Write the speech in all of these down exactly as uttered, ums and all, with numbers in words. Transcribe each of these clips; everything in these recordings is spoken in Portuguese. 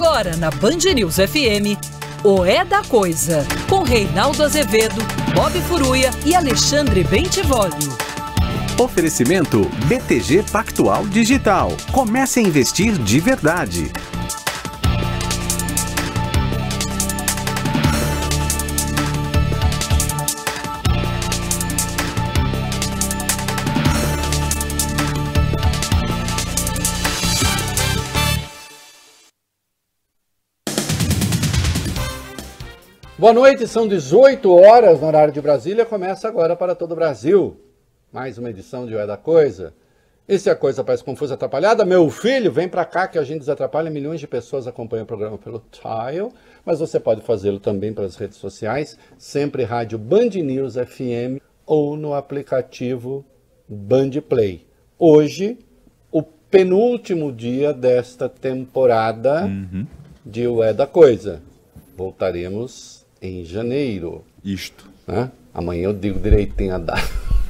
Agora na Band News F M, o É da Coisa, com Reinaldo Azevedo, Bob Furuyia e Alexandre Bentivolio. Oferecimento B T G Pactual Digital. Comece a investir de verdade. Boa noite, são dezoito horas no horário de Brasília, começa agora para todo o Brasil. Mais uma edição de O É da Coisa. E se a coisa parece confusa, atrapalhada, meu filho, vem pra cá que a gente desatrapalha. Milhões de pessoas acompanham o programa pelo Tile, mas você pode fazê-lo também pelas redes sociais, sempre rádio Band News F M ou no aplicativo Band Play. Hoje, o penúltimo dia desta temporada uhum. de O É da Coisa. Voltaremos em janeiro. Isto. Né? Amanhã eu digo direitinho a data.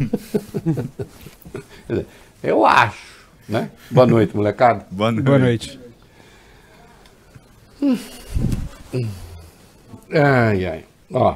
Eu acho, né? Boa noite, molecada. Boa noite. Boa noite. Hum. Hum. Ai, ai. Ó.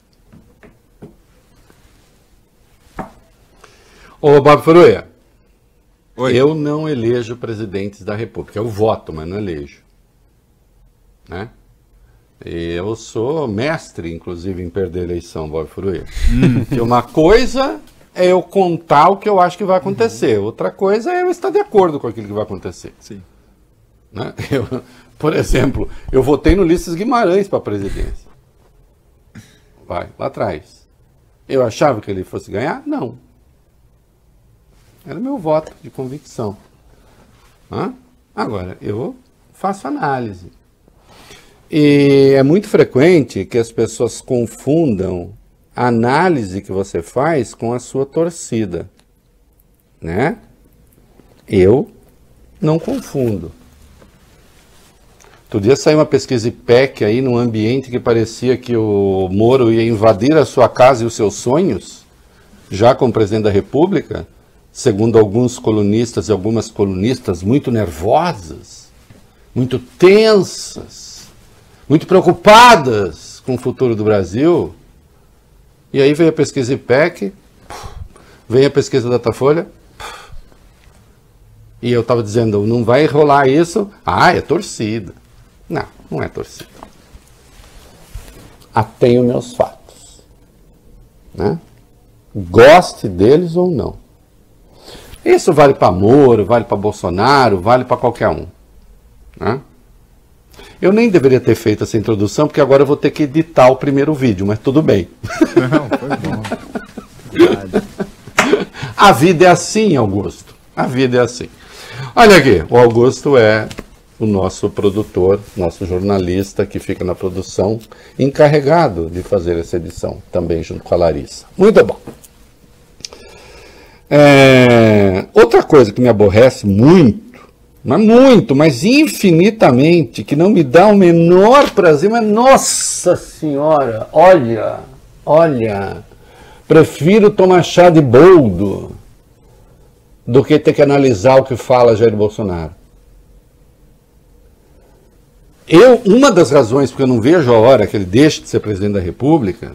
Ô, Bob Furuyia. Oi. Eu não elejo presidentes da República. Eu voto, mas não elejo. Né? Eu sou mestre, inclusive, em perder a eleição, Bob Furuyia. Hum. Que uma coisa é eu contar o que eu acho que vai acontecer. Uhum. Outra coisa é eu estar de acordo com aquilo que vai acontecer. Sim. Né? Eu, por exemplo, eu votei no Ulisses Guimarães para a presidência. Vai, lá atrás. Eu achava que ele fosse ganhar? Não. Era meu voto de convicção. Hã? Agora, eu faço análise. E é muito frequente que as pessoas confundam a análise que você faz com a sua torcida, né? Eu não confundo. Outro dia saiu uma pesquisa I P E C aí num ambiente que parecia que o Moro ia invadir a sua casa e os seus sonhos, já como presidente da República, segundo alguns colunistas e algumas colunistas muito nervosas, muito tensas, muito preocupadas com o futuro do Brasil. E aí veio a pesquisa I P E C, veio a pesquisa Datafolha, e eu estava dizendo, não vai rolar isso. Ah, é torcida. Não, não é torcida. Atenho meus fatos. Né? Goste deles ou não. Isso vale para Moro, vale para Bolsonaro, vale para qualquer um. Né? Eu nem deveria ter feito essa introdução, porque agora eu vou ter que editar o primeiro vídeo, mas tudo bem. Não, foi bom. A vida é assim, Augusto. A vida é assim. Olha aqui, o Augusto é o nosso produtor, nosso jornalista que fica na produção, encarregado de fazer essa edição, também junto com a Larissa. Muito bom. É... Outra coisa que me aborrece muito, mas muito, mas infinitamente, que não me dá o menor prazer, mas nossa senhora, olha, olha, prefiro tomar chá de boldo do que ter que analisar o que fala Jair Bolsonaro. Eu, uma das razões porque eu não vejo a hora que ele deixe de ser presidente da República,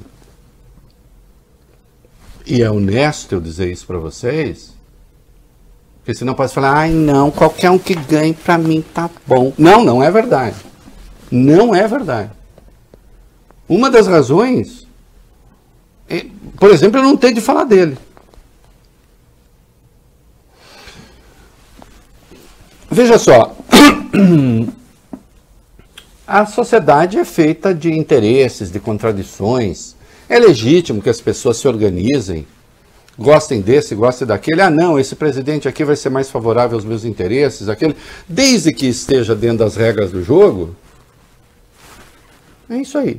e é honesto eu dizer isso para vocês, porque senão pode falar, ai não, qualquer um que ganhe pra mim tá bom. Não, não é verdade. Não é verdade. Uma das razões, é, por exemplo, eu não tenho de falar dele. Veja só, a sociedade é feita de interesses, de contradições. É legítimo que as pessoas se organizem, gostem desse, gostem daquele. Ah, não, esse presidente aqui vai ser mais favorável aos meus interesses, aquele. Desde que esteja dentro das regras do jogo, é isso aí.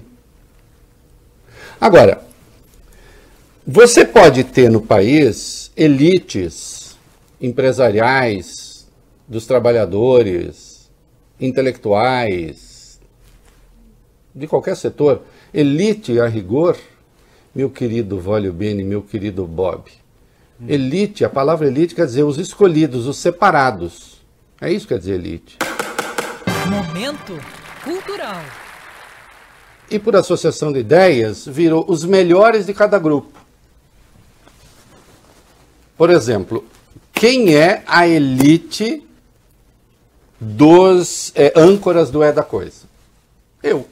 Agora, você pode ter no país elites empresariais, dos trabalhadores, intelectuais, de qualquer setor. Elite, a rigor, meu querido Volio Bene, meu querido Bob. Hum. Elite, a palavra elite quer dizer os escolhidos, os separados. É isso que quer dizer elite. Momento Cultural. E por associação de ideias, virou os melhores de cada grupo. Por exemplo, quem é a elite dos é, âncoras do É da Coisa? Eu.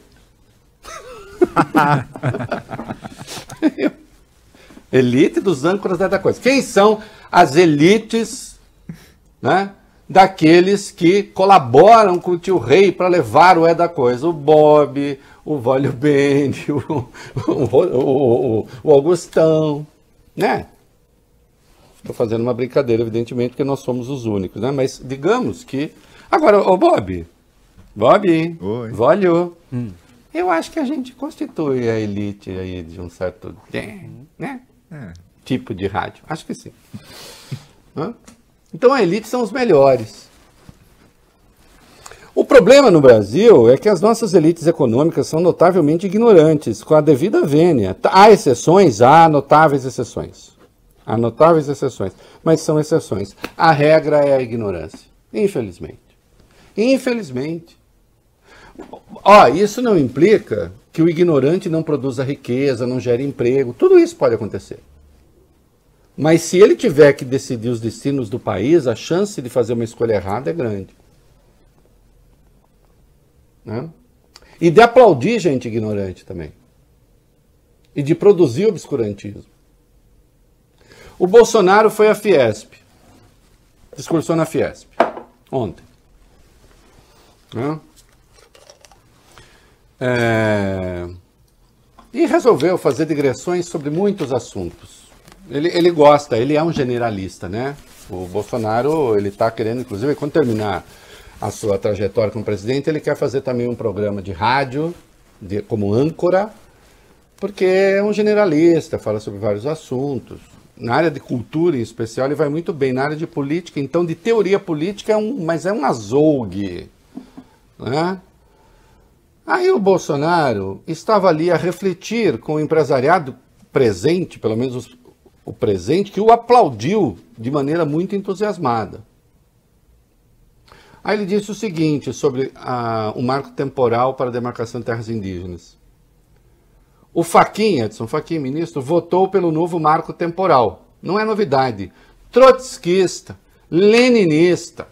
Eu. Elite dos âncoras do É da Coisa. Quem são as elites, né, daqueles que colaboram com o tio Rei para levar o É da Coisa? O Bob, o Vólio Bene, o, o, o, o Augustão, né? Estou fazendo uma brincadeira, evidentemente, porque nós somos os únicos, né? Mas digamos que... Agora, ô Bob, Bob, Oi. Vólio, hum. eu acho que a gente constitui a elite aí de um certo, né? É. tipo de rádio. Acho que sim. Hã? Então a elite são os melhores. O problema no Brasil é que as nossas elites econômicas são notavelmente ignorantes, com a devida vênia. Há exceções? Há notáveis exceções. Há notáveis exceções, mas são exceções. A regra é a ignorância, infelizmente. Infelizmente. Ó, isso não implica que o ignorante não produza riqueza, não gere emprego. Tudo isso pode acontecer. Mas se ele tiver que decidir os destinos do país, a chance de fazer uma escolha errada é grande. Né? E de aplaudir gente ignorante também. E de produzir obscurantismo. O Bolsonaro foi à Fiesp. Discursou na Fiesp. Ontem. Né? É... E resolveu fazer digressões sobre muitos assuntos. Ele, ele gosta, ele é um generalista, né? O Bolsonaro, ele está querendo, inclusive, quando terminar a sua trajetória como presidente, ele quer fazer também um programa de rádio, de, como âncora, porque é um generalista, fala sobre vários assuntos. Na área de cultura, em especial, ele vai muito bem. Na área de política, então, de teoria política, é um, mas é um azougue, né? Aí o Bolsonaro estava ali a refletir com o empresariado presente, pelo menos os, o presente, que o aplaudiu de maneira muito entusiasmada. Aí ele disse o seguinte sobre a, o marco temporal para a demarcação de terras indígenas. O Fachin, Edson Fachin, ministro, votou pelo novo marco temporal. Não é novidade. Trotskista, leninista.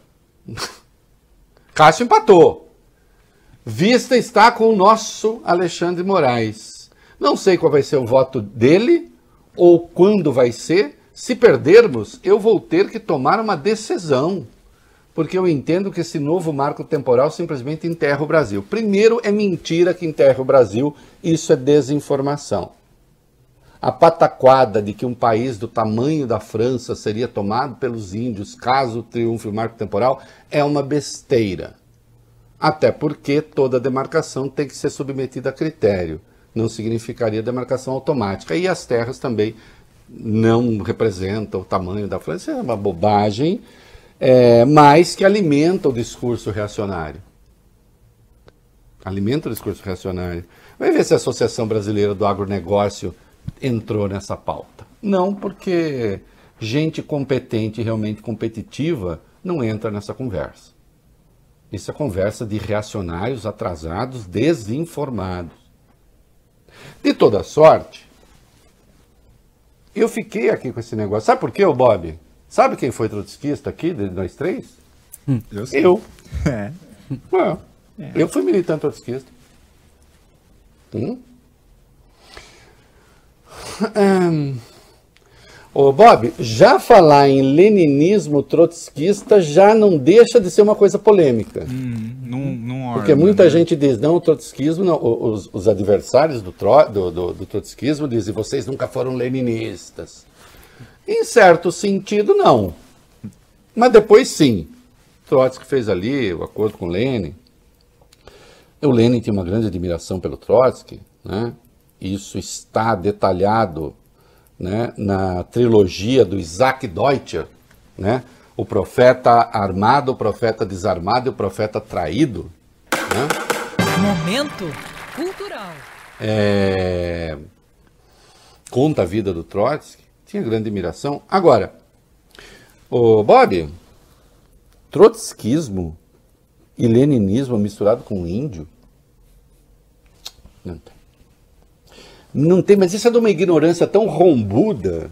Cássio empatou. Vista está com o nosso Alexandre Moraes. Não sei qual vai ser o voto dele ou quando vai ser. Se perdermos, eu vou ter que tomar uma decisão. Porque eu entendo que esse novo marco temporal simplesmente enterra o Brasil. Primeiro, é mentira que enterra o Brasil, isso é desinformação. A pataquada de que um país do tamanho da França seria tomado pelos índios caso triunfe o marco temporal é uma besteira. Até porque toda demarcação tem que ser submetida a critério. Não significaria demarcação automática. E as terras também não representam o tamanho da França, é uma bobagem. É, mas que alimenta o discurso reacionário. Alimenta o discurso reacionário. Vai ver se a Associação Brasileira do Agronegócio entrou nessa pauta. Não, porque gente competente, realmente competitiva, não entra nessa conversa. Isso é conversa de reacionários atrasados, desinformados. De toda sorte, eu fiquei aqui com esse negócio. Sabe por quê, ô Bob? Sabe quem foi trotskista aqui, de nós três? Hum, eu. Sei. Eu. É. É. É. Eu fui militante trotskista. Hum? Hum. Ô, Bob, já falar em leninismo trotskista já não deixa de ser uma coisa polêmica. Hum, não, não Porque orna, muita né? gente diz, não, o trotskismo, não, os, os adversários do, tro, do, do, do trotskismo dizem, vocês nunca foram leninistas. Em certo sentido, não. Mas depois, sim. Trotsky fez ali o acordo com Lenin. O Lenin tinha uma grande admiração pelo Trotsky, né? Isso está detalhado, né, na trilogia do Isaac Deutscher, né? O profeta armado, o profeta desarmado e o profeta traído. Né? Momento cultural. É... Conta a vida do Trotsky. Tinha grande admiração. Agora, o Bob, trotskismo e leninismo misturado com índio, Não tem. Não tem, mas isso é de uma ignorância tão rombuda.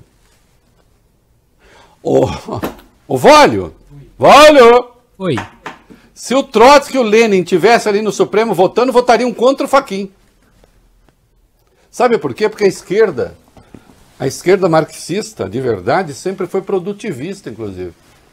Ô, ô Vólio! Vólio! Oi. Se o Trotsky e o Lenin tivessem ali no Supremo votando, votariam contra o Fachin. Sabe por quê? Porque a esquerda, a esquerda marxista, de verdade, sempre foi produtivista, inclusive.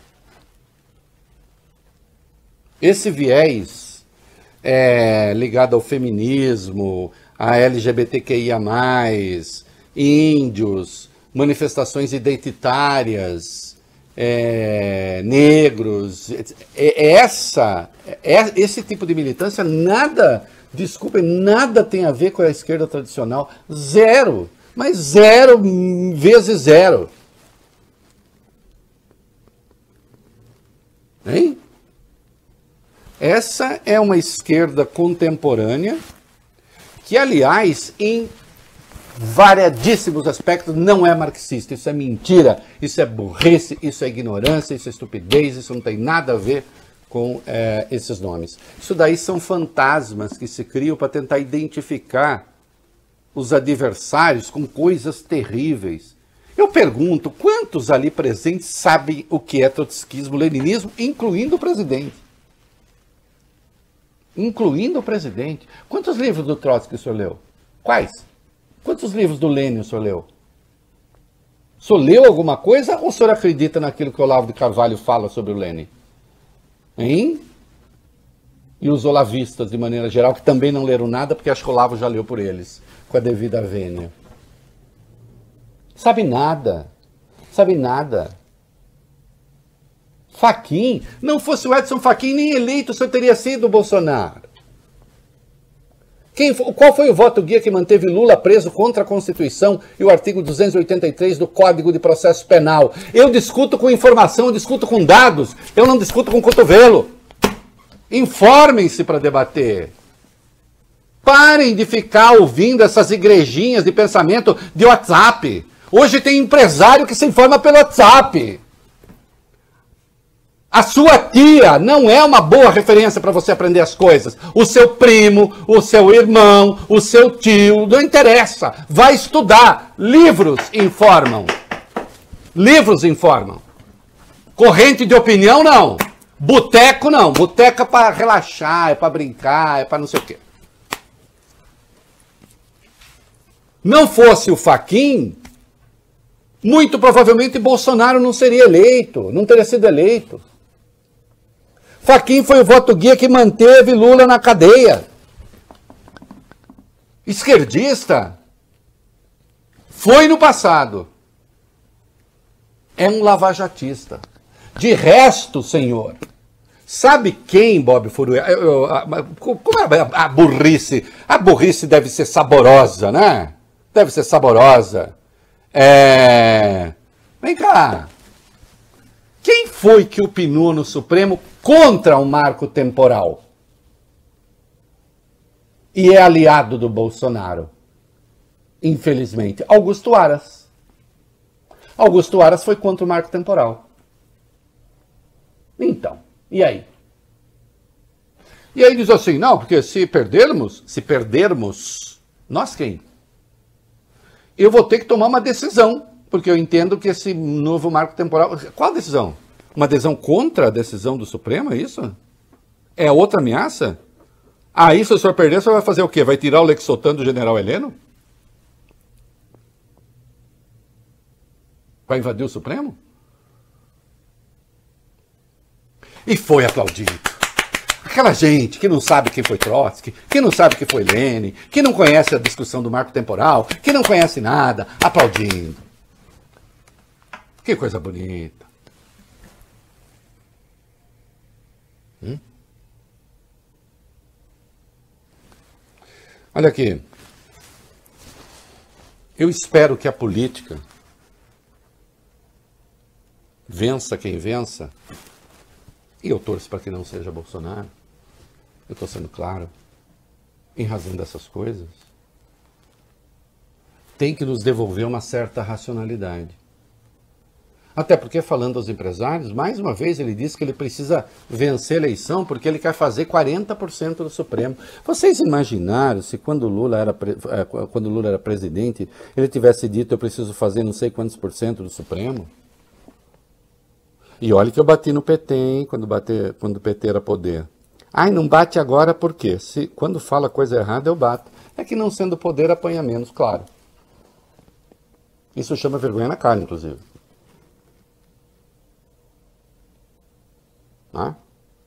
Esse viés é, ligado ao feminismo, a L G B T Q I A mais, índios, manifestações identitárias, é, negros, é, essa, é, esse tipo de militância nada, desculpem, nada tem a ver com a esquerda tradicional. Zero, mas zero vezes zero. Hein? Essa é uma esquerda contemporânea que, aliás, em variadíssimos aspectos, não é marxista. Isso é mentira, isso é burrice, isso é ignorância, isso é estupidez, isso não tem nada a ver com é, esses nomes. Isso daí são fantasmas que se criam para tentar identificar os adversários com coisas terríveis. Eu pergunto, quantos ali presentes sabem o que é trotskismo, leninismo, incluindo o presidente? Incluindo o presidente. Quantos livros do Trotsky o senhor leu? Quais? Quantos livros do Lenin o senhor leu? O senhor leu alguma coisa ou o senhor acredita naquilo que o Olavo de Carvalho fala sobre o Lenin? Hein? E os olavistas, de maneira geral, que também não leram nada, porque acho que o Olavo já leu por eles, com a devida vênia. Sabe nada. Sabe nada. Fachin, não fosse o Edson Fachin nem eleito, o senhor teria sido o Bolsonaro. Quem, qual foi o voto guia que manteve Lula preso contra a Constituição e o artigo duzentos e oitenta e três do Código de Processo Penal? Eu discuto com informação, eu discuto com dados, eu não discuto com cotovelo. Informem-se para debater. Parem de ficar ouvindo essas igrejinhas de pensamento de WhatsApp. Hoje tem empresário que se informa pelo WhatsApp. A sua tia não é uma boa referência para você aprender as coisas. O seu primo, o seu irmão, o seu tio, não interessa. Vai estudar. Livros informam. Livros informam. Corrente de opinião, não. Boteco, não. Boteco é para relaxar, é para brincar, é para não sei o quê. Não fosse o Fachin, muito provavelmente Bolsonaro não seria eleito, não teria sido eleito. Fachin foi o voto guia que manteve Lula na cadeia. Esquerdista. Foi no passado. É um lavajatista. De resto, senhor, sabe quem, Bob Furuia? Eu, eu, como é a, a burrice? A burrice deve ser saborosa, né? Deve ser saborosa. É... Vem cá. Quem foi que opinou no Supremo contra o marco temporal? E é aliado do Bolsonaro. Infelizmente. Augusto Aras. Augusto Aras foi contra o marco temporal. Então, e aí? E aí diz assim, não, porque se perdermos, se perdermos, nós quem? Eu vou ter que tomar uma decisão, porque eu entendo que esse novo marco temporal... Qual decisão? Uma decisão contra a decisão do Supremo, é isso? É outra ameaça? Aí, se o senhor perder, o senhor vai fazer o quê? Vai tirar o Lexotan do general Heleno? Vai invadir o Supremo? E foi aplaudido. Aquela gente que não sabe quem foi Trotsky, que não sabe quem foi Lenin, que não conhece a discussão do marco temporal, que não conhece nada, aplaudindo. Que coisa bonita. Hum? Olha aqui. Eu espero que a política vença quem vença. E eu torço para que não seja Bolsonaro. Eu estou sendo claro. Em razão dessas coisas, tem que nos devolver uma certa racionalidade. Até porque, falando aos empresários, mais uma vez ele disse que ele precisa vencer a eleição porque ele quer fazer quarenta por cento do Supremo. Vocês imaginaram se quando o Lula era, quando o Lula era presidente, ele tivesse dito eu preciso fazer não sei quantos por cento do Supremo? E olha que eu bati no P T, hein, quando, bate, quando o P T era poder. Ai, não bate agora por quê? Se, quando fala coisa errada eu bato. É que não sendo poder apanha menos, claro. Isso chama vergonha na cara, inclusive. Ah?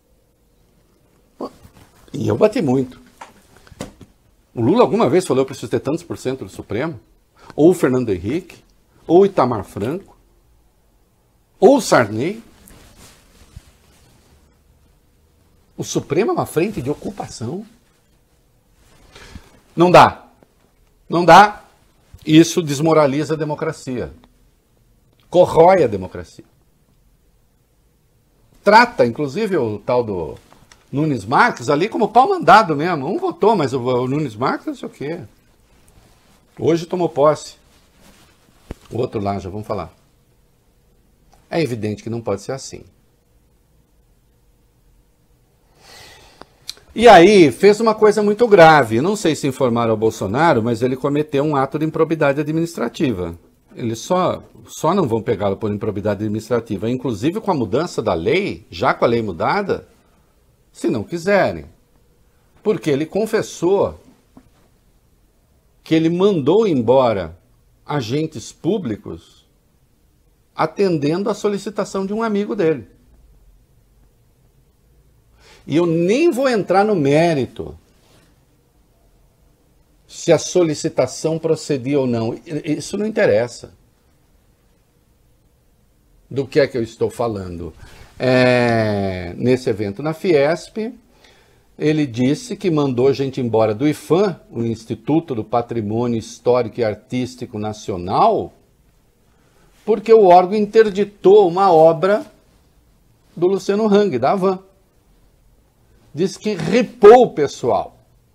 E eu bati muito. O Lula alguma vez falou eu preciso ter tantos por cento do Supremo? Ou o Fernando Henrique? Ou o Itamar Franco? Ou o Sarney? O Supremo é uma frente de ocupação. Não dá. Não dá. Isso desmoraliza a democracia. Corrói a democracia. Trata, inclusive, o tal do Nunes Marques ali como pau mandado mesmo. Um votou, mas o, o Nunes Marques não sei o quê. Hoje tomou posse. O outro lá, já vamos falar. É evidente que não pode ser assim. E aí, fez uma coisa muito grave. Não sei se informaram ao Bolsonaro, mas ele cometeu um ato de improbidade administrativa. Eles só, só não vão pegá-lo por improbidade administrativa, inclusive com a mudança da lei, já com a lei mudada, se não quiserem. Porque ele confessou que ele mandou embora agentes públicos atendendo à solicitação de um amigo dele. E eu nem vou entrar no mérito se a solicitação procedia ou não. Isso não interessa. Do que é que eu estou falando? É, nesse evento na Fiesp, ele disse que mandou gente embora do IPHAN, o Instituto do Patrimônio Histórico e Artístico Nacional, porque o órgão interditou uma obra do Luciano Hang, da Havan. Diz que ripou o pessoal.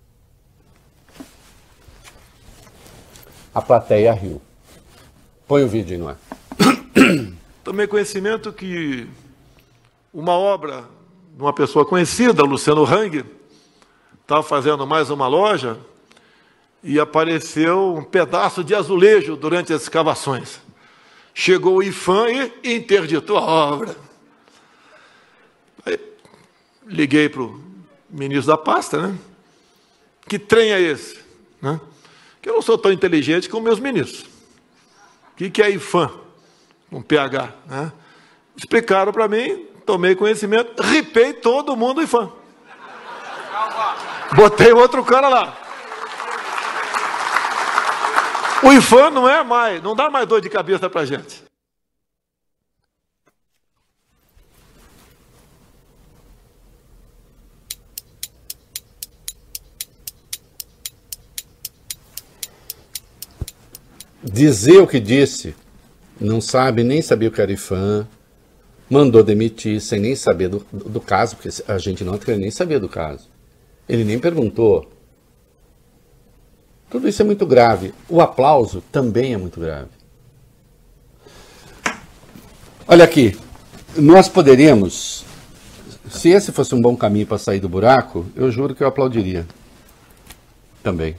A plateia riu. Põe o vídeo aí no ar. Tomei conhecimento que uma obra de uma pessoa conhecida, Luciano Hang, estava fazendo mais uma loja e apareceu um pedaço de azulejo durante as escavações. Chegou o IPHAN e interditou a obra. Aí, liguei para o ministro da pasta, né? Que trem é esse? Né? Que eu não sou tão inteligente como meus ministros. O que, que é IPHAN? Um P H. Né? Explicaram para mim, tomei conhecimento, ripei todo mundo do IPHAN. Botei outro cara lá. O IPHAN não é mais, não dá mais dor de cabeça para a gente. Dizer o que disse, não sabe, nem sabia o que era IPHAN, mandou demitir sem nem saber do, do, do caso, porque a gente nota que ele nem sabia do caso. Ele nem perguntou. Tudo isso é muito grave. O aplauso também é muito grave. Olha aqui, nós poderíamos, se esse fosse um bom caminho para sair do buraco, eu juro que eu aplaudiria. Também.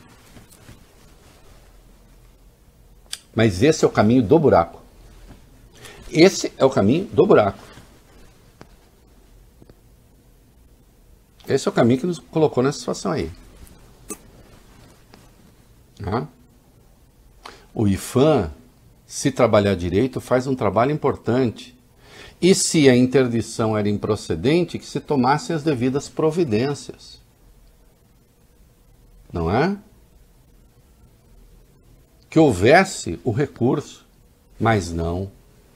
Mas esse é o caminho do buraco. Esse é o caminho do buraco. Esse é o caminho que nos colocou nessa situação aí. Ah. O IPHAN, se trabalhar direito, faz um trabalho importante. E se a interdição era improcedente, que se tomassem as devidas providências. Não é? Que houvesse o recurso, mas não.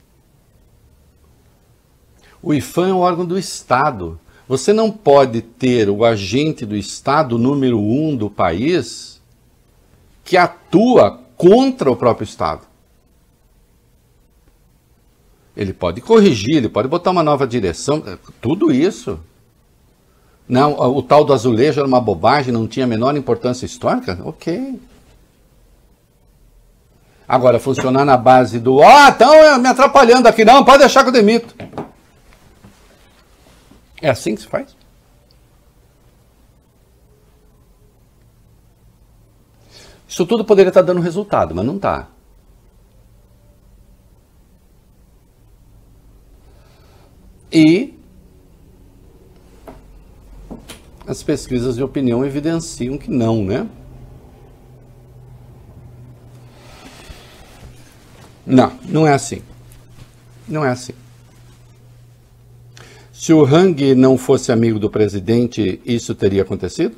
O IPHAN é um órgão do Estado. Você não pode ter o agente do Estado número um do país que atua contra o próprio Estado. Ele pode corrigir, ele pode botar uma nova direção, tudo isso. Não, o tal do azulejo era uma bobagem, não tinha a menor importância histórica? Ok. Agora, funcionar na base do, ah, estão me atrapalhando aqui, não, pode deixar que eu demito. É assim que se faz? Isso tudo poderia estar dando resultado, mas não está. E as pesquisas de opinião evidenciam que não, né? Não, não é assim. Não é assim. Se o Hang não fosse amigo do presidente, isso teria acontecido?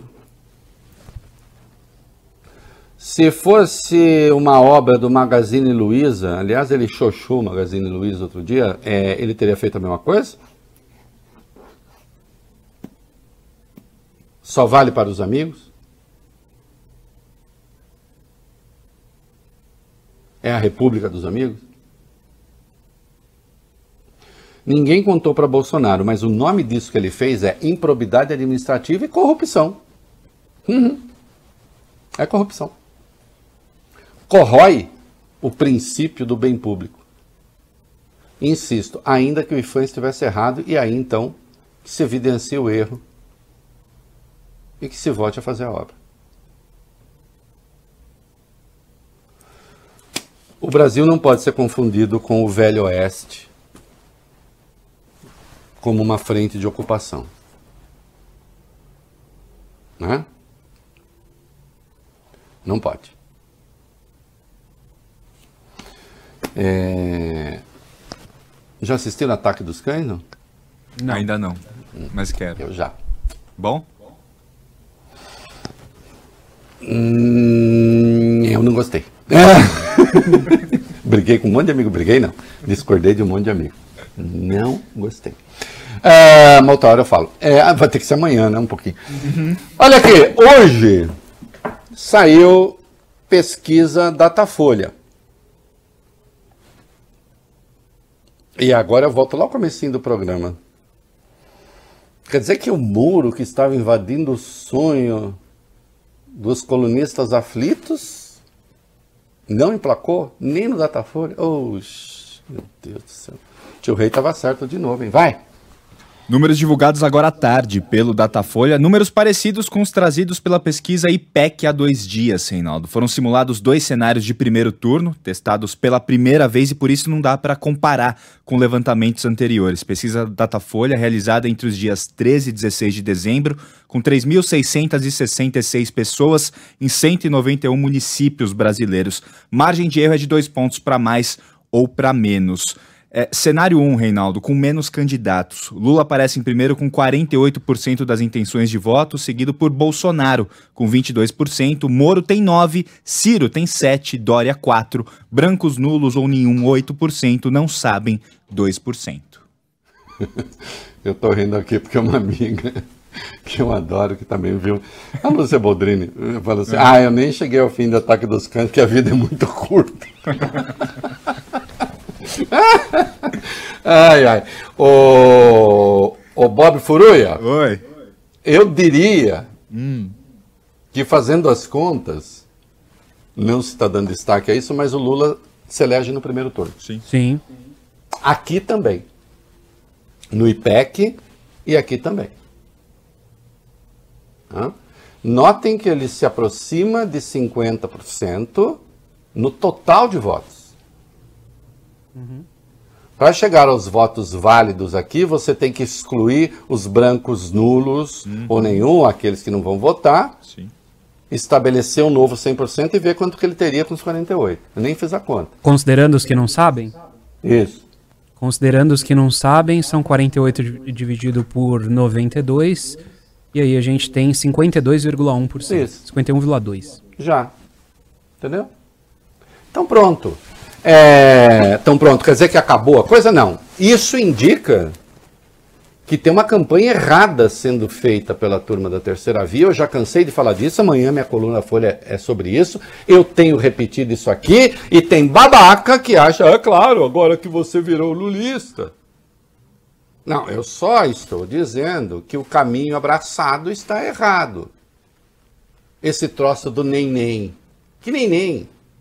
Se fosse uma obra do Magazine Luiza, aliás, ele xoxou o Magazine Luiza outro dia, é, ele teria feito a mesma coisa? Só vale para os amigos? É a República dos Amigos? Ninguém contou para Bolsonaro, mas o nome disso que ele fez é improbidade administrativa e corrupção. Uhum. É corrupção. Corrói o princípio do bem público. Insisto, ainda que o IPHAN estivesse errado, e aí então que se evidencie o erro e que se volte a fazer a obra. O Brasil não pode ser confundido com o Velho Oeste como uma frente de ocupação. Né? Não pode. É... Já assistiram Ataque dos Cães, não? Não. Ainda não, mas quero. Eu já. Bom? Hum, eu não gostei. Briguei com um monte de amigo. Briguei não. Discordei de um monte de amigo. Não gostei. É, uma outra hora eu falo. É, vai ter que ser amanhã, né? Um pouquinho. Uhum. Olha aqui. Hoje saiu pesquisa Datafolha. E agora eu volto lá ao comecinho do programa. Quer dizer que o muro que estava invadindo o sonho dos colunistas aflitos não emplacou nem no Datafolha. Oxe, meu Deus do céu. Tio Rei estava certo de novo, hein? Vai! Números divulgados agora à tarde pelo Datafolha, números parecidos com os trazidos pela pesquisa I P E C há dois dias, Reinaldo. Foram simulados dois cenários de primeiro turno, testados pela primeira vez e por isso não dá para comparar com levantamentos anteriores. Pesquisa Datafolha realizada entre os dias treze e dezesseis de dezembro, com três mil seiscentas e sessenta e seis pessoas em cento e noventa e um municípios brasileiros. Margem de erro é de dois pontos para mais ou para menos. É, cenário um, Reinaldo, com menos candidatos. Lula aparece em primeiro com quarenta e oito por cento das intenções de voto, seguido por Bolsonaro, com vinte e dois por cento, Moro tem nove por cento, Ciro tem sete por cento, Dória quatro por cento, brancos nulos ou nenhum, oito por cento, não sabem, dois por cento. Eu tô rindo aqui porque uma amiga que eu adoro, que também viu, a Lúcia Boldrini, falou assim, ah, eu nem cheguei ao fim do Ataque dos Cães, porque a vida é muito curta. Ai, ai. O, o Bob Furuia. Oi. Eu diria hum. que, fazendo as contas, não se está dando destaque a isso, mas o Lula se elege no primeiro turno. Sim. Sim. Aqui também. No I P E C e aqui também. Hã? Notem que ele se aproxima de cinquenta por cento no total de votos. Uhum. Para chegar aos votos válidos aqui, você tem que excluir os brancos nulos uhum. ou nenhum, aqueles que não vão votar, Sim. estabelecer um novo cem por cento e ver quanto que ele teria com os quarenta e oito. Eu nem fiz a conta. Considerando os que não sabem? Isso. Considerando os que não sabem, são quarenta e oito dividido por noventa e dois, e aí a gente tem cinquenta e dois vírgula um por cento. Isso. cinquenta e um vírgula dois por cento. Já. Entendeu? Então pronto. É, então pronto, quer dizer que acabou a coisa? Não. Isso indica que tem uma campanha errada sendo feita pela turma da Terceira Via. Eu já cansei de falar disso, amanhã minha coluna Folha é sobre isso. Eu tenho repetido isso aqui e tem babaca que acha, é claro, agora que você virou lulista. Não, eu só estou dizendo que o caminho abraçado está errado. Esse troço do nem-nem. Que nem-nem?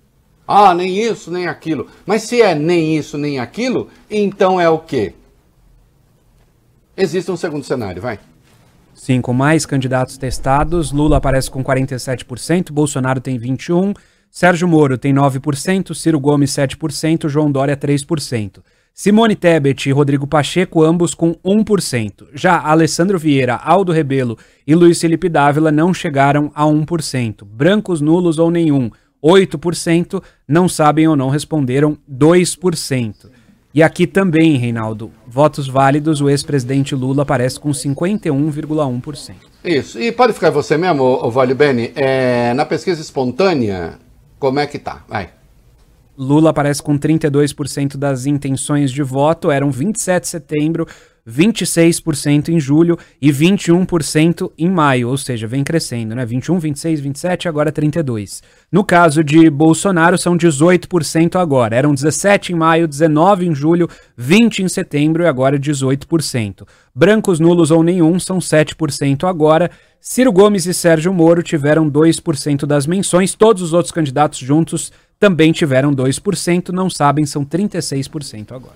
Ah, nem isso, nem aquilo. Mas se é nem isso, nem aquilo, então é o quê? Existe um segundo cenário, vai. Sim, com mais candidatos testados, Lula aparece com quarenta e sete por cento, Bolsonaro tem vinte e um por cento, Sérgio Moro tem nove por cento, Ciro Gomes sete por cento, João Dória três por cento. Simone Tebet e Rodrigo Pacheco, ambos com um por cento. Já Alessandro Vieira, Aldo Rebelo e Luiz Felipe Dávila não chegaram a um por cento. Brancos, nulos ou nenhum, oito por cento. Não sabem ou não responderam, dois por cento. E aqui também, Reinaldo, votos válidos, o ex-presidente Lula aparece com cinquenta e um vírgula um por cento. Isso. E pode ficar você mesmo, ô Vale Bene, é, na pesquisa espontânea, como é que tá? Vai. Lula aparece com trinta e dois por cento das intenções de voto, eram vinte e sete de setembro, vinte e seis por cento em julho e vinte e um por cento em maio, ou seja, vem crescendo, né? vinte e um, vinte e seis, vinte e sete, agora trinta e dois por cento. No caso de Bolsonaro, são dezoito por cento agora, eram dezessete em maio, dezenove em julho, vinte em setembro e agora dezoito por cento. Brancos, nulos ou nenhum são sete por cento agora. Ciro Gomes e Sérgio Moro tiveram dois por cento das menções, todos os outros candidatos juntos também tiveram dois por cento, não sabem, são trinta e seis por cento agora.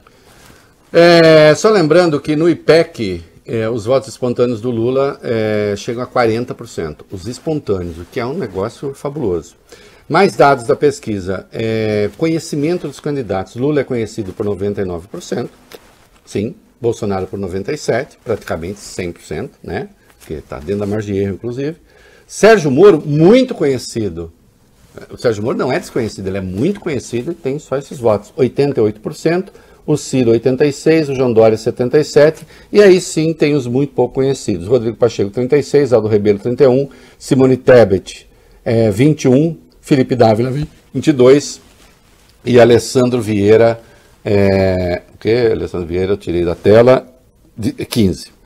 É, só lembrando que no I P E C, é, os votos espontâneos do Lula é, chegam a quarenta por cento. Os espontâneos, o que é um negócio fabuloso. Mais dados da pesquisa. É, conhecimento dos candidatos. Lula é conhecido por noventa e nove por cento. Sim. Bolsonaro por noventa e sete por cento, praticamente cem por cento, né? Porque está dentro da margem de erro, inclusive. Sérgio Moro, muito conhecido. O Sérgio Moro não é desconhecido, ele é muito conhecido e tem só esses votos. oitenta e oito por cento, o Ciro oitenta e seis por cento, o João Dória setenta e sete por cento, e aí sim tem os muito pouco conhecidos. Rodrigo Pacheco trinta e seis por cento, Aldo Rebelo trinta e um por cento, Simone Tebet é, vinte e um por cento, Felipe Dávila vinte e dois por cento e Alessandro Vieira, é, o que? Alessandro Vieira eu tirei da tela, quinze por cento.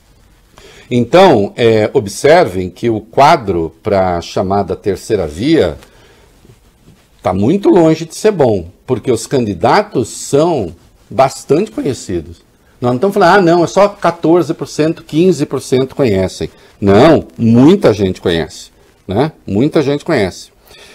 Então, é, observem que o quadro para a chamada terceira via está muito longe de ser bom, porque os candidatos são bastante conhecidos. Nós não estamos falando, ah, não, é só quatorze por cento, quinze por cento conhecem. Não, muita gente conhece, né? Muita gente conhece.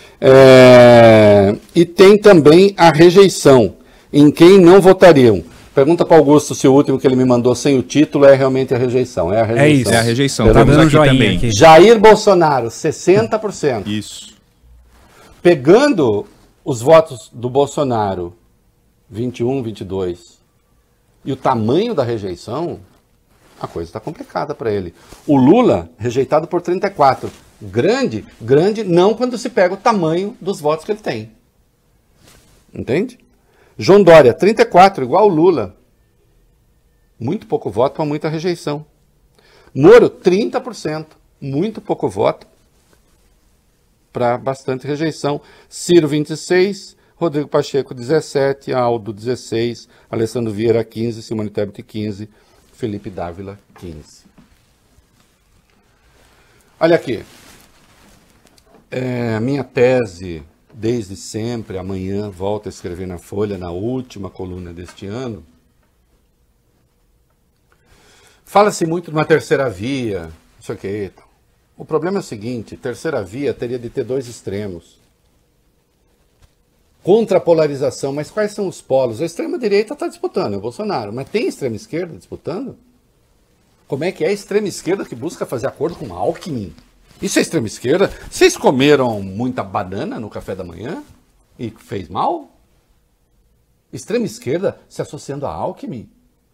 É, e tem também a rejeição, em quem não votariam. Pergunta para o Augusto se o último que ele me mandou sem o título é realmente a rejeição. É a rejeição. É isso, é a rejeição. Tá dando joinha também. Aqui. Jair Bolsonaro, sessenta por cento. Isso. Pegando os votos do Bolsonaro, vinte e um, vinte e dois, e o tamanho da rejeição, a coisa está complicada para ele. O Lula, rejeitado por trinta e quatro. Grande, grande, não quando se pega o tamanho dos votos que ele tem. Entende? João Dória, trinta e quatro, igual o Lula. Muito pouco voto para muita rejeição. Moro, trinta por cento. Muito pouco voto para bastante rejeição. Ciro, vinte e seis, Rodrigo Pacheco, dezessete, Aldo, dezesseis, Alessandro Vieira, quinze, Simone Tebet, quinze, Felipe Dávila, quinze. Olha aqui. É, a minha tese, desde sempre, amanhã volto a escrever na Folha, na última coluna deste ano. Fala-se muito de uma terceira via, não sei o que. O problema é o seguinte, terceira via teria de ter dois extremos. Contra a polarização, mas quais são os polos? A extrema-direita está disputando, é o Bolsonaro, mas tem extrema-esquerda disputando? Como é que é a extrema-esquerda que busca fazer acordo com Alckmin? Isso é extrema-esquerda? Vocês comeram muita banana no café da manhã e fez mal? Extrema-esquerda se associando a Alckmin?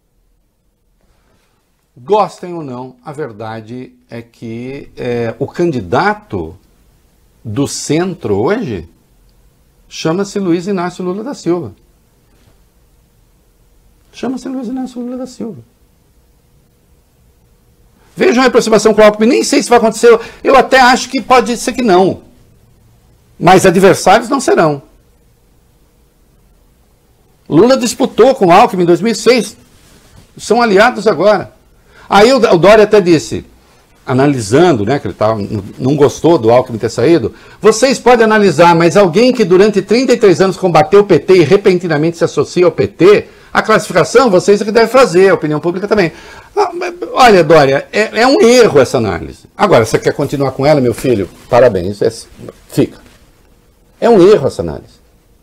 Gostem ou não, a verdade é que é, o candidato do centro hoje chama-se Luiz Inácio Lula da Silva. Chama-se Luiz Inácio Lula da Silva. Vejam a aproximação com o Alckmin, nem sei se vai acontecer, eu até acho que pode ser que não. Mas adversários não serão. Lula disputou com o Alckmin em dois mil e seis, são aliados agora. Aí o, o Dória até disse, analisando, né, que ele tava, não gostou do Alckmin ter saído, vocês podem analisar, mas alguém que durante trinta e três anos combateu o P T e repentinamente se associa ao P T, a classificação vocês é que devem fazer, a opinião pública também. Ah, olha, Dória, é, é um erro essa análise. Agora, você quer continuar com ela, meu filho? Parabéns, é, fica. É um erro essa análise.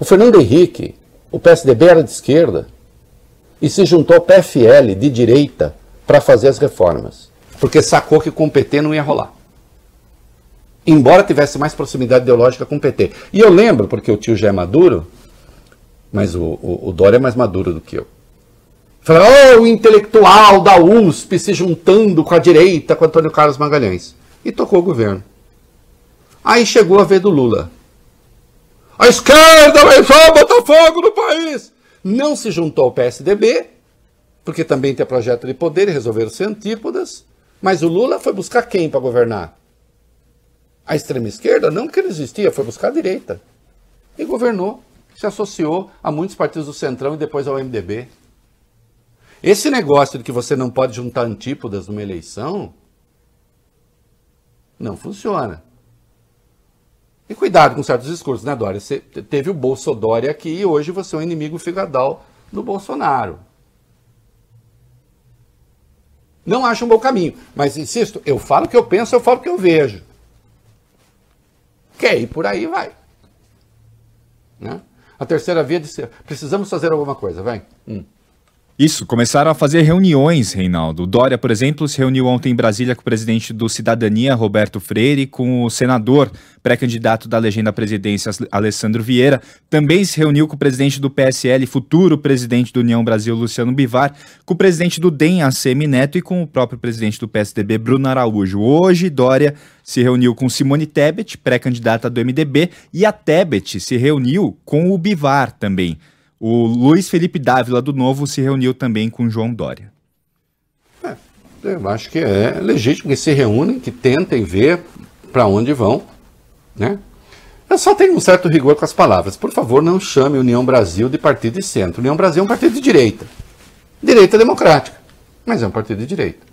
O Fernando Henrique, o P S D B era de esquerda e se juntou ao P F L de direita para fazer as reformas, porque sacou que com o P T não ia rolar. Embora tivesse mais proximidade ideológica com o P T. E eu lembro, porque o tio já é maduro, mas o, o, o Dória é mais maduro do que eu. Falei, oh, o intelectual da U S P se juntando com a direita, com Antônio Carlos Magalhães. E tocou o governo. Aí chegou a vez do Lula. A esquerda vai só botar fogo no país. Não se juntou ao P S D B, porque também tem projeto de poder e resolveram ser antípodas. Mas o Lula foi buscar quem para governar? A extrema esquerda? Não, que não existia, foi buscar a direita. E governou, se associou a muitos partidos do Centrão e depois ao M D B. Esse negócio de que você não pode juntar antípodas numa eleição não funciona. E cuidado com certos discursos, né, Dória? Você teve o Bolsodória aqui e hoje você é um inimigo figadal do Bolsonaro. Não acho um bom caminho, mas insisto, eu falo o que eu penso, eu falo o que eu vejo. Quer ir por aí, vai. Né? A terceira via disse, precisamos fazer alguma coisa, vai. Hum. Isso, começaram a fazer reuniões, Reinaldo. O Dória, por exemplo, se reuniu ontem em Brasília com o presidente do Cidadania, Roberto Freire, com o senador, pré-candidato da legenda à presidência, Alessandro Vieira. Também se reuniu com o presidente do P S L, futuro presidente do União Brasil, Luciano Bivar, com o presidente do D E M, A C M Neto, e com o próprio presidente do P S D B, Bruno Araújo. Hoje, Dória se reuniu com Simone Tebet, pré-candidata do M D B, e a Tebet se reuniu com o Bivar também. O Luiz Felipe Dávila, do Novo, se reuniu também com João Dória. É, eu acho que é legítimo que se reúnem, que tentem ver para onde vão, né? Eu só tenho um certo rigor com as palavras. Por favor, não chame União Brasil de partido de centro. União Brasil é um partido de direita. Direita democrática, mas é um partido de direita.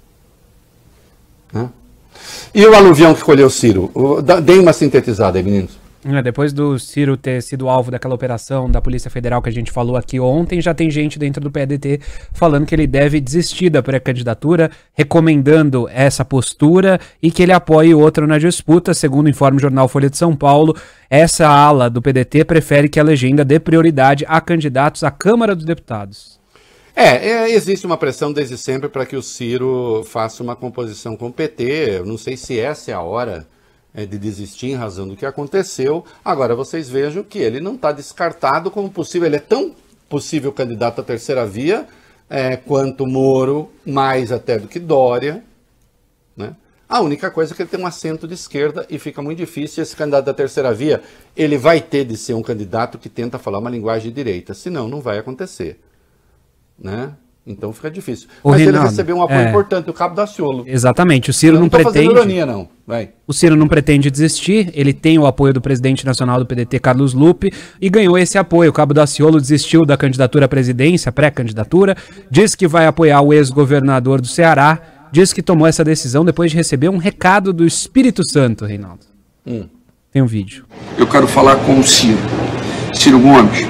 Né? E o aluvião que colheu Ciro? Dê uma sintetizada aí, meninos. Depois do Ciro ter sido alvo daquela operação da Polícia Federal que a gente falou aqui ontem, já tem gente dentro do P D T falando que ele deve desistir da pré-candidatura, recomendando essa postura e que ele apoie outro na disputa. Segundo o informe Jornal Folha de São Paulo, essa ala do P D T prefere que a legenda dê prioridade a candidatos à Câmara dos Deputados. É, é existe uma pressão desde sempre para que o Ciro faça uma composição com o P T. Eu não sei se essa é a hora de desistir em razão do que aconteceu. Agora vocês vejam que ele não está descartado como possível, ele é tão possível candidato à terceira via é, quanto Moro, mais até do que Dória, né? A única coisa é que ele tem um assento de esquerda e fica muito difícil. Esse candidato da terceira via, ele vai ter de ser um candidato que tenta falar uma linguagem de direita, senão não vai acontecer, né? Então fica difícil. O Mas Reinaldo, ele recebeu um apoio é... importante, o Cabo Daciolo. Exatamente, o Ciro Eu não, não tô pretende... fazendo ironia, não. Vai. O Ciro não pretende desistir, ele tem o apoio do presidente nacional do P D T, Carlos Lupe, e ganhou esse apoio. O Cabo Daciolo desistiu da candidatura à presidência, pré-candidatura, diz que vai apoiar o ex-governador do Ceará, diz que tomou essa decisão depois de receber um recado do Espírito Santo, Reinaldo. Hum. Tem um vídeo. Eu quero falar com o Ciro. Ciro Gomes,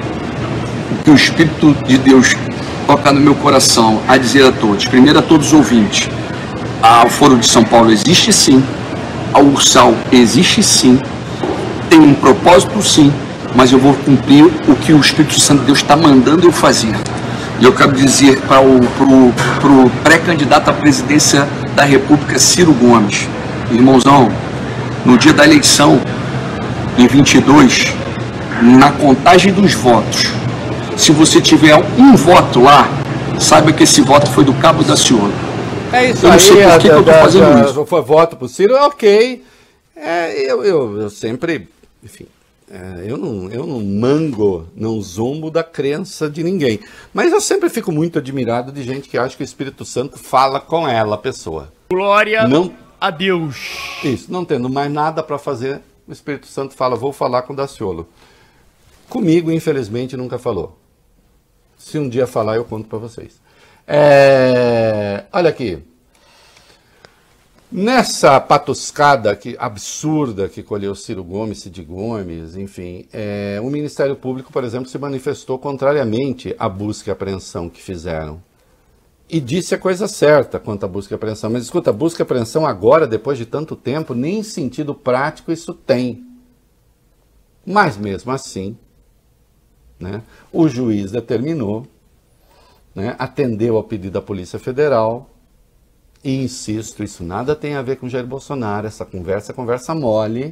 o que o Espírito de Deus tocar no meu coração a dizer a todos, primeiro a todos os ouvintes, a, o Foro de São Paulo existe sim, a Ursal existe sim, tem um propósito sim, mas eu vou cumprir o que o Espírito Santo de Deus está mandando eu fazer. E eu quero dizer para o pro, pro pré-candidato à presidência da República, Ciro Gomes, irmãozão, no dia da eleição, em vinte e dois, na contagem dos votos, se você tiver um voto lá, saiba que esse voto foi do Cabo Daciolo. É isso eu não aí, sei por que, a, que eu tô da, fazendo da, isso. Foi voto pro Ciro, ok. É, eu, eu, eu sempre, enfim, é, eu, não, eu não mango, não zombo da crença de ninguém. Mas eu sempre fico muito admirado de gente que acha que o Espírito Santo fala com ela, a pessoa. Glória não, a Deus. Isso, não tendo mais nada para fazer, o Espírito Santo fala, vou falar com o Daciolo. Comigo, infelizmente, nunca falou. Se um dia falar, eu conto para vocês. É, olha aqui. Nessa patuscada que, absurda que colheu Ciro Gomes, Cid Gomes, enfim, é, o Ministério Público, por exemplo, se manifestou contrariamente à busca e apreensão que fizeram. E disse a coisa certa quanto à busca e apreensão. Mas escuta, busca e apreensão agora, depois de tanto tempo, nem sentido prático isso tem. Mas mesmo assim, né? O juiz determinou, né, atendeu ao pedido da Polícia Federal e, insisto, isso nada tem a ver com Jair Bolsonaro, essa conversa é conversa mole,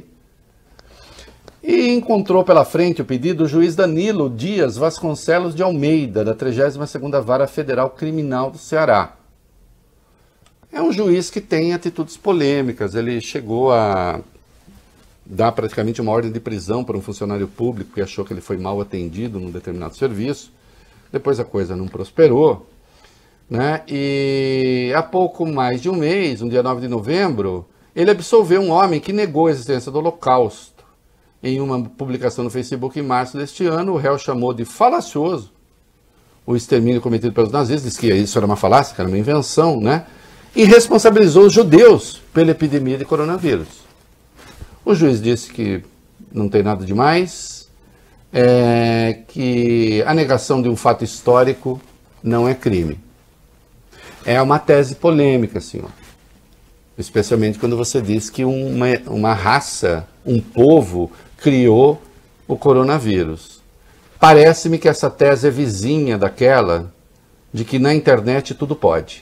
e encontrou pela frente o pedido do juiz Danilo Dias Vasconcelos de Almeida, da trigésima segunda Vara Federal Criminal do Ceará. É um juiz que tem atitudes polêmicas, ele chegou a dar praticamente uma ordem de prisão para um funcionário público que achou que ele foi mal atendido num determinado serviço. Depois a coisa não prosperou, né? E há pouco mais de um mês, no dia nove de novembro, ele absolveu um homem que negou a existência do Holocausto. Em uma publicação no Facebook em março deste ano, o réu chamou de falacioso o extermínio cometido pelos nazistas, disse que isso era uma falácia, que era uma invenção, né? E responsabilizou os judeus pela epidemia de coronavírus. O juiz disse que não tem nada demais, é, que a negação de um fato histórico não é crime. É uma tese polêmica, senhor. Especialmente quando você diz que uma, uma raça, um povo, criou o coronavírus. Parece-me que essa tese é vizinha daquela de que na internet tudo pode.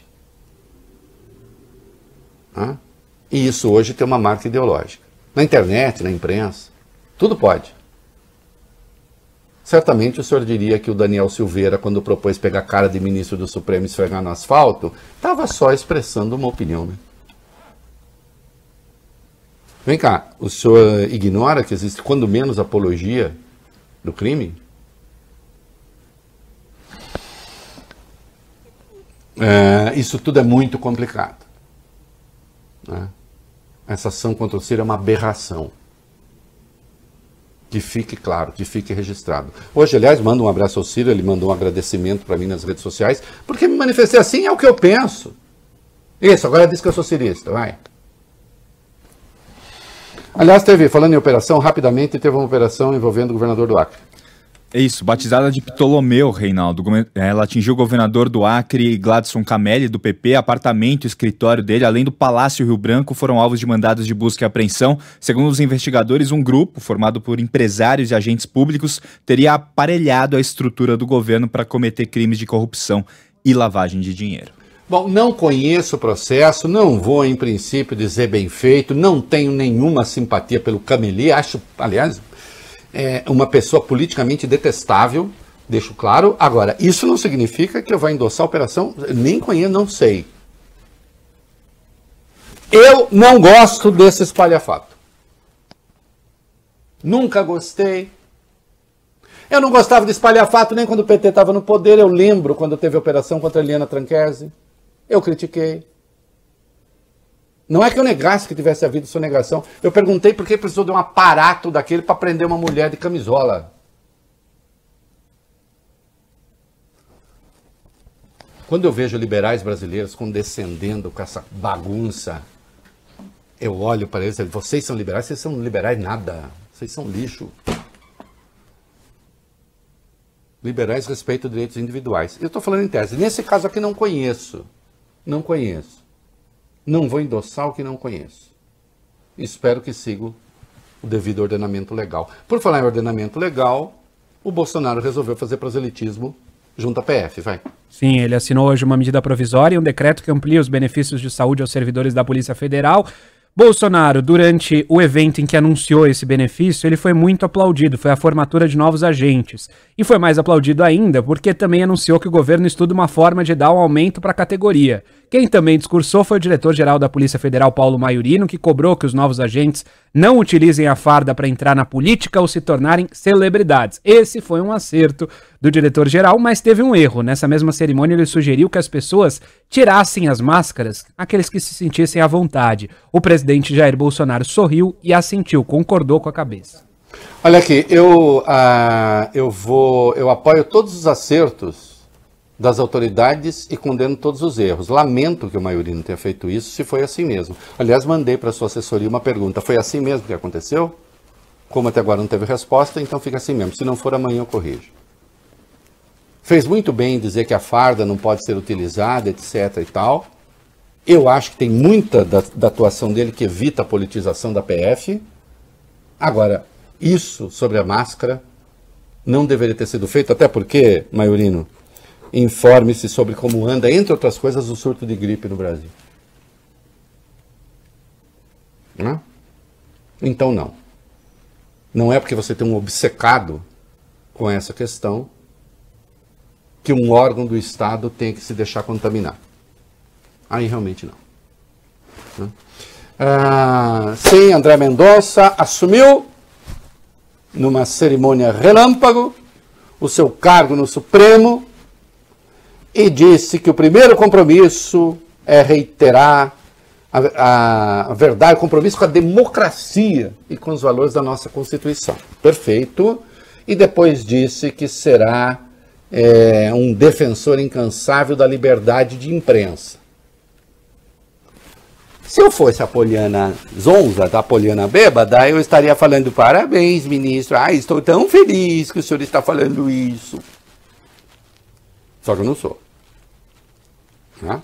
Hã? E isso hoje tem uma marca ideológica. Na internet, na imprensa, tudo pode. Certamente o senhor diria que o Daniel Silveira, quando propôs pegar a cara de ministro do Supremo e esfregar no asfalto, estava só expressando uma opinião, né? Vem cá, o senhor ignora que existe quando menos apologia do crime? É, isso tudo é muito complicado, né? Essa ação contra o Ciro é uma aberração. Que fique claro, que fique registrado. Hoje, aliás, mando um abraço ao Ciro, ele mandou um agradecimento para mim nas redes sociais, porque me manifestei assim, é o que eu penso. Isso, agora diz que eu sou cirista, vai. Aliás, teve, falando em operação, rapidamente, teve uma operação envolvendo o governador do Acre. É isso, batizada de Ptolomeu, Reinaldo. Ela atingiu o governador do Acre, Gladson Camelli, do P P, apartamento e escritório dele, além do Palácio Rio Branco, foram alvos de mandados de busca e apreensão. Segundo os investigadores, um grupo, formado por empresários e agentes públicos, teria aparelhado a estrutura do governo para cometer crimes de corrupção e lavagem de dinheiro. Bom, não conheço o processo, não vou, em princípio, dizer bem feito, não tenho nenhuma simpatia pelo Camelli, acho, aliás, é uma pessoa politicamente detestável, deixo claro. Agora, isso não significa que eu vá endossar a operação, nem conheço, não sei. Eu não gosto desse espalhafato. Nunca gostei. Eu não gostava de espalhafato nem quando o P T estava no poder, eu lembro quando teve a operação contra a Eliana Tranquese. Eu critiquei. Não é que eu negasse que tivesse havido sonegação. Eu perguntei por que precisou de um aparato daquele para prender uma mulher de camisola. Quando eu vejo liberais brasileiros condescendendo com essa bagunça, eu olho para eles e digo, vocês são liberais? Vocês são liberais nada. Vocês são lixo. Liberais respeitam direitos individuais. Eu estou falando em tese. Nesse caso aqui não conheço. Não conheço. Não vou endossar o que não conheço. Espero que siga o devido ordenamento legal. Por falar em ordenamento legal, o Bolsonaro resolveu fazer proselitismo junto à P F, vai. Sim, ele assinou hoje uma medida provisória e um decreto que amplia os benefícios de saúde aos servidores da Polícia Federal. Bolsonaro, durante o evento em que anunciou esse benefício, ele foi muito aplaudido, foi a formatura de novos agentes. E foi mais aplaudido ainda porque também anunciou que o governo estuda uma forma de dar um aumento para a categoria. Quem também discursou foi o diretor-geral da Polícia Federal, Paulo Maiorino, que cobrou que os novos agentes não utilizem a farda para entrar na política ou se tornarem celebridades. Esse foi um acerto do diretor-geral, mas teve um erro. Nessa mesma cerimônia, ele sugeriu que as pessoas tirassem as máscaras, aqueles que se sentissem à vontade. O presidente Jair Bolsonaro sorriu e assentiu, concordou com a cabeça. Olha aqui, eu, uh, eu, vou, eu apoio todos os acertos das autoridades e condeno todos os erros. Lamento que o Maiorino tenha feito isso, se foi assim mesmo. Aliás, mandei para a sua assessoria uma pergunta. Foi assim mesmo que aconteceu? Como até agora não teve resposta, então fica assim mesmo. Se não for, amanhã eu corrijo. Fez muito bem em dizer que a farda não pode ser utilizada, etc e tal. Eu acho que tem muita da, da atuação dele que evita a politização da P F. Agora, isso sobre a máscara, não deveria ter sido feito, até porque, Maiorino, informe-se sobre como anda, entre outras coisas, o surto de gripe no Brasil. Não? Então não. Não é porque você tem um obcecado com essa questão que um órgão do Estado tem que se deixar contaminar. Aí realmente não. Não? Ah, sim, André Mendonça assumiu numa cerimônia relâmpago o seu cargo no Supremo e disse que o primeiro compromisso é reiterar a, a, a verdade, o compromisso com a democracia e com os valores da nossa Constituição. Perfeito. E depois disse que será é, um defensor incansável da liberdade de imprensa. Se eu fosse a Poliana Zonza, da Poliana Bêbada, eu estaria falando parabéns, ministro. Ah, estou tão feliz que o senhor está falando isso. Só que eu não sou. Né?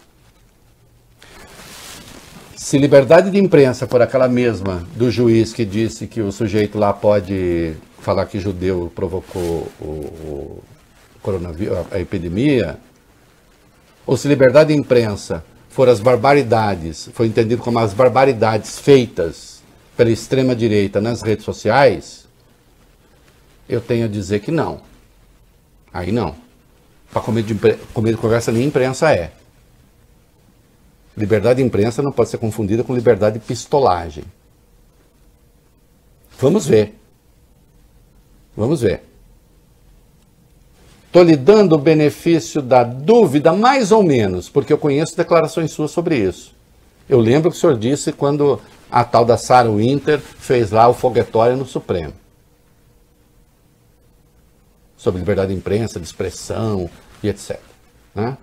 Se liberdade de imprensa for aquela mesma do juiz que disse que o sujeito lá pode falar que judeu provocou o, o coronavírus, a epidemia, ou se liberdade de imprensa for as barbaridades, foi entendido como as barbaridades feitas pela extrema-direita nas redes sociais, eu tenho a dizer que não. Aí não. Para comer de, comer de conversa nem imprensa é. Liberdade de imprensa não pode ser confundida com liberdade de pistolagem. Vamos ver. Vamos ver. Estou lhe dando o benefício da dúvida, mais ou menos, porque eu conheço declarações suas sobre isso. Eu lembro que o senhor disse quando a tal da Sarah Winter fez lá o foguetório no Supremo. Sobre liberdade de imprensa, de expressão e etcétera. Né?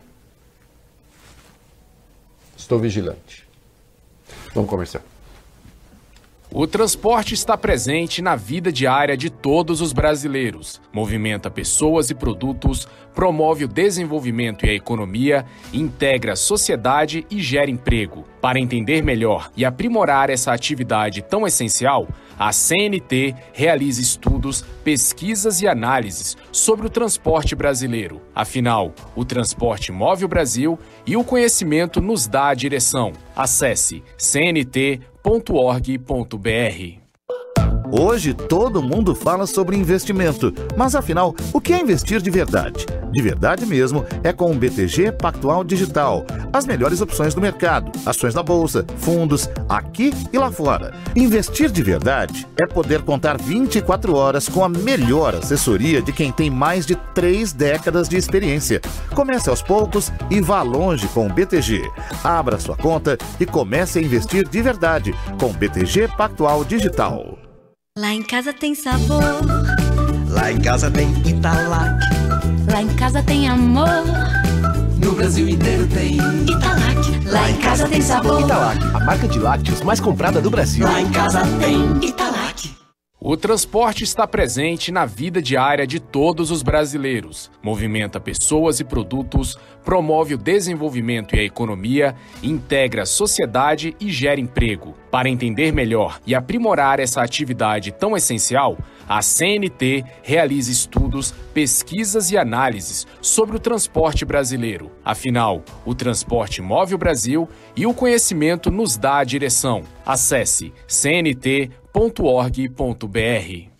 Estou vigilante. Vamos começar. O transporte está presente na vida diária de todos os brasileiros. Movimenta pessoas e produtos, promove o desenvolvimento e a economia, integra a sociedade e gera emprego. Para entender melhor e aprimorar essa atividade tão essencial, a C N T realiza estudos, pesquisas e análises sobre o transporte brasileiro. Afinal, o transporte move o Brasil e o conhecimento nos dá a direção. Acesse c n t ponto org ponto b r. Hoje todo mundo fala sobre investimento, mas afinal, o que é investir de verdade? De verdade mesmo é com o B T G Pactual Digital. As melhores opções do mercado, ações na bolsa, fundos, aqui e lá fora. Investir de verdade é poder contar vinte e quatro horas com a melhor assessoria de quem tem mais de três décadas de experiência. Comece aos poucos e vá longe com o B T G. Abra sua conta e comece a investir de verdade com o B T G Pactual Digital. Lá em casa tem sabor. Lá em casa tem Italac. Lá em casa tem amor. No Brasil inteiro tem Italac. Lá em casa tem sabor. Italac, a marca de lácteos mais comprada do Brasil. Lá em casa tem Italac. O transporte está presente na vida diária de todos os brasileiros. Movimenta pessoas e produtos, promove o desenvolvimento e a economia, integra a sociedade e gera emprego. Para entender melhor e aprimorar essa atividade tão essencial, a C N T realiza estudos, pesquisas e análises sobre o transporte brasileiro. Afinal, o transporte move o Brasil e o conhecimento nos dá a direção. Acesse c n t ponto org ponto b r.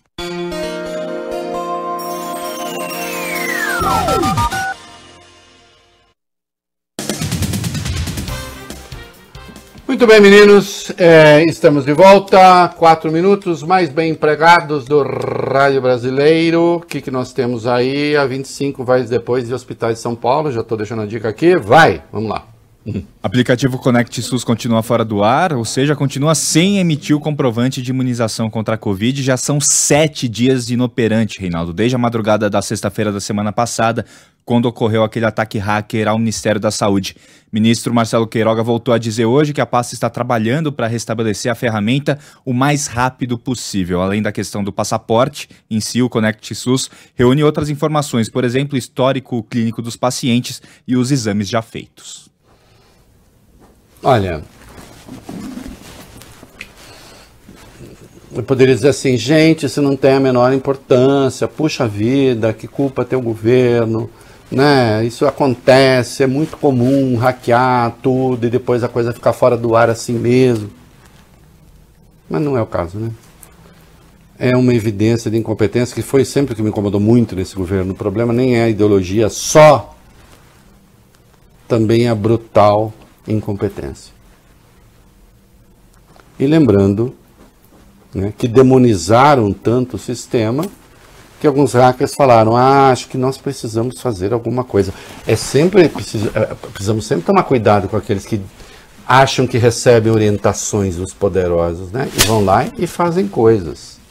Muito bem, meninos, é, estamos de volta, quatro minutos mais bem empregados do Rádio Brasileiro. O que, que nós temos aí? A vinte e cinco vai depois de Hospitais de São Paulo, já estou deixando a dica aqui, vai, vamos lá. Aplicativo Conect SUS continua fora do ar, ou seja, continua sem emitir o comprovante de imunização contra a Covid. Já são sete dias inoperante, Reinaldo, desde a madrugada da sexta-feira da semana passada, quando ocorreu aquele ataque hacker ao Ministério da Saúde. Ministro Marcelo Queiroga voltou a dizer hoje que a pasta está trabalhando para restabelecer a ferramenta o mais rápido possível. Além da questão do passaporte, em si o Conect SUS reúne outras informações, por exemplo, histórico clínico dos pacientes e os exames já feitos. Olha, Eu poderia dizer assim, gente, isso não tem a menor importância, puxa vida, que culpa tem o governo, né? Isso acontece, é muito comum hackear tudo e depois a coisa ficar fora do ar assim mesmo. Mas não é o caso, né? É uma evidência de incompetência que foi sempre que me incomodou muito nesse governo. O problema nem é a ideologia só, também a brutal incompetência. E lembrando, né, que demonizaram tanto o sistema que alguns hackers falaram, ah, acho que nós precisamos fazer alguma coisa. É sempre, preciso, é, precisamos sempre tomar cuidado com aqueles que acham que recebem orientações dos poderosos, né, e vão lá e fazem coisas.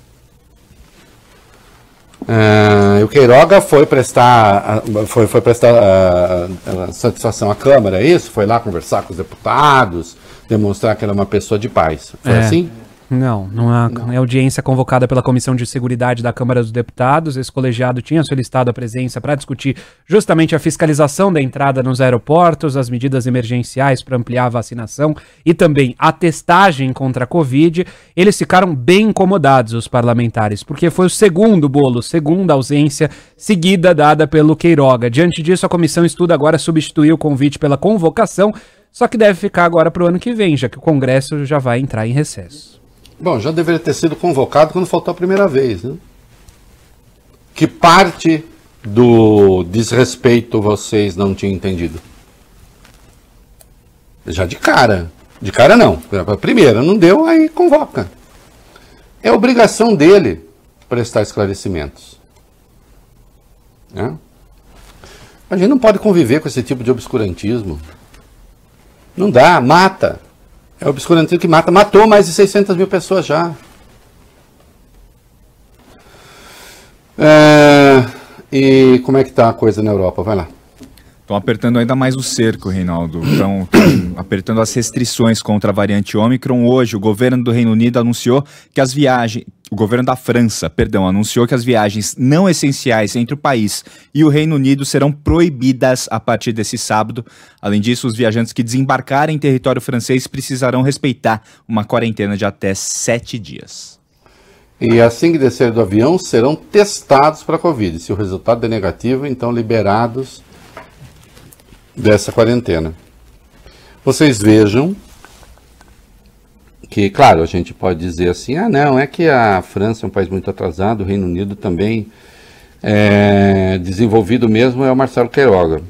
Uh, o Queiroga foi prestar, foi, foi prestar uh, uh, satisfação à Câmara, é isso? Foi lá conversar com os deputados, demonstrar que era uma pessoa de paz. Foi é. assim? Não, não é, não é audiência convocada pela Comissão de Seguridade da Câmara dos Deputados. Esse colegiado tinha solicitado a presença para discutir justamente a fiscalização da entrada nos aeroportos, as medidas emergenciais para ampliar a vacinação e também a testagem contra a Covid. Eles ficaram bem incomodados, os parlamentares, porque foi o segundo bolo, segunda ausência seguida dada pelo Queiroga. Diante disso, a comissão estuda agora substituir o convite pela convocação, só que deve ficar agora para o ano que vem, já que o Congresso já vai entrar em recesso. Bom, já deveria ter sido convocado quando faltou a primeira vez, né? Que parte do desrespeito vocês não tinham entendido? Já de cara. De cara não. A primeira não deu, aí convoca. É obrigação dele prestar esclarecimentos. Né? A gente não pode conviver com esse tipo de obscurantismo. Não dá, mata. É o obscurantismo que mata. Matou mais de seiscentas mil pessoas já. É, e como é que está a coisa na Europa? Vai lá. Estão apertando ainda mais o cerco, Reinaldo. Estão apertando as restrições contra a variante Ômicron. Hoje, o governo do Reino Unido anunciou que as viagens... O governo da França, perdão, anunciou que as viagens não essenciais entre o país e o Reino Unido serão proibidas a partir desse sábado. Além disso, os viajantes que desembarcarem em território francês precisarão respeitar uma quarentena de até sete dias. E assim que descer do avião, serão testados para a Covid. Se o resultado é negativo, então liberados dessa quarentena. Vocês vejam que, claro, a gente pode dizer assim, ah não, é que a França é um país muito atrasado, o Reino Unido também é desenvolvido mesmo, é o Marcelo Queiroga.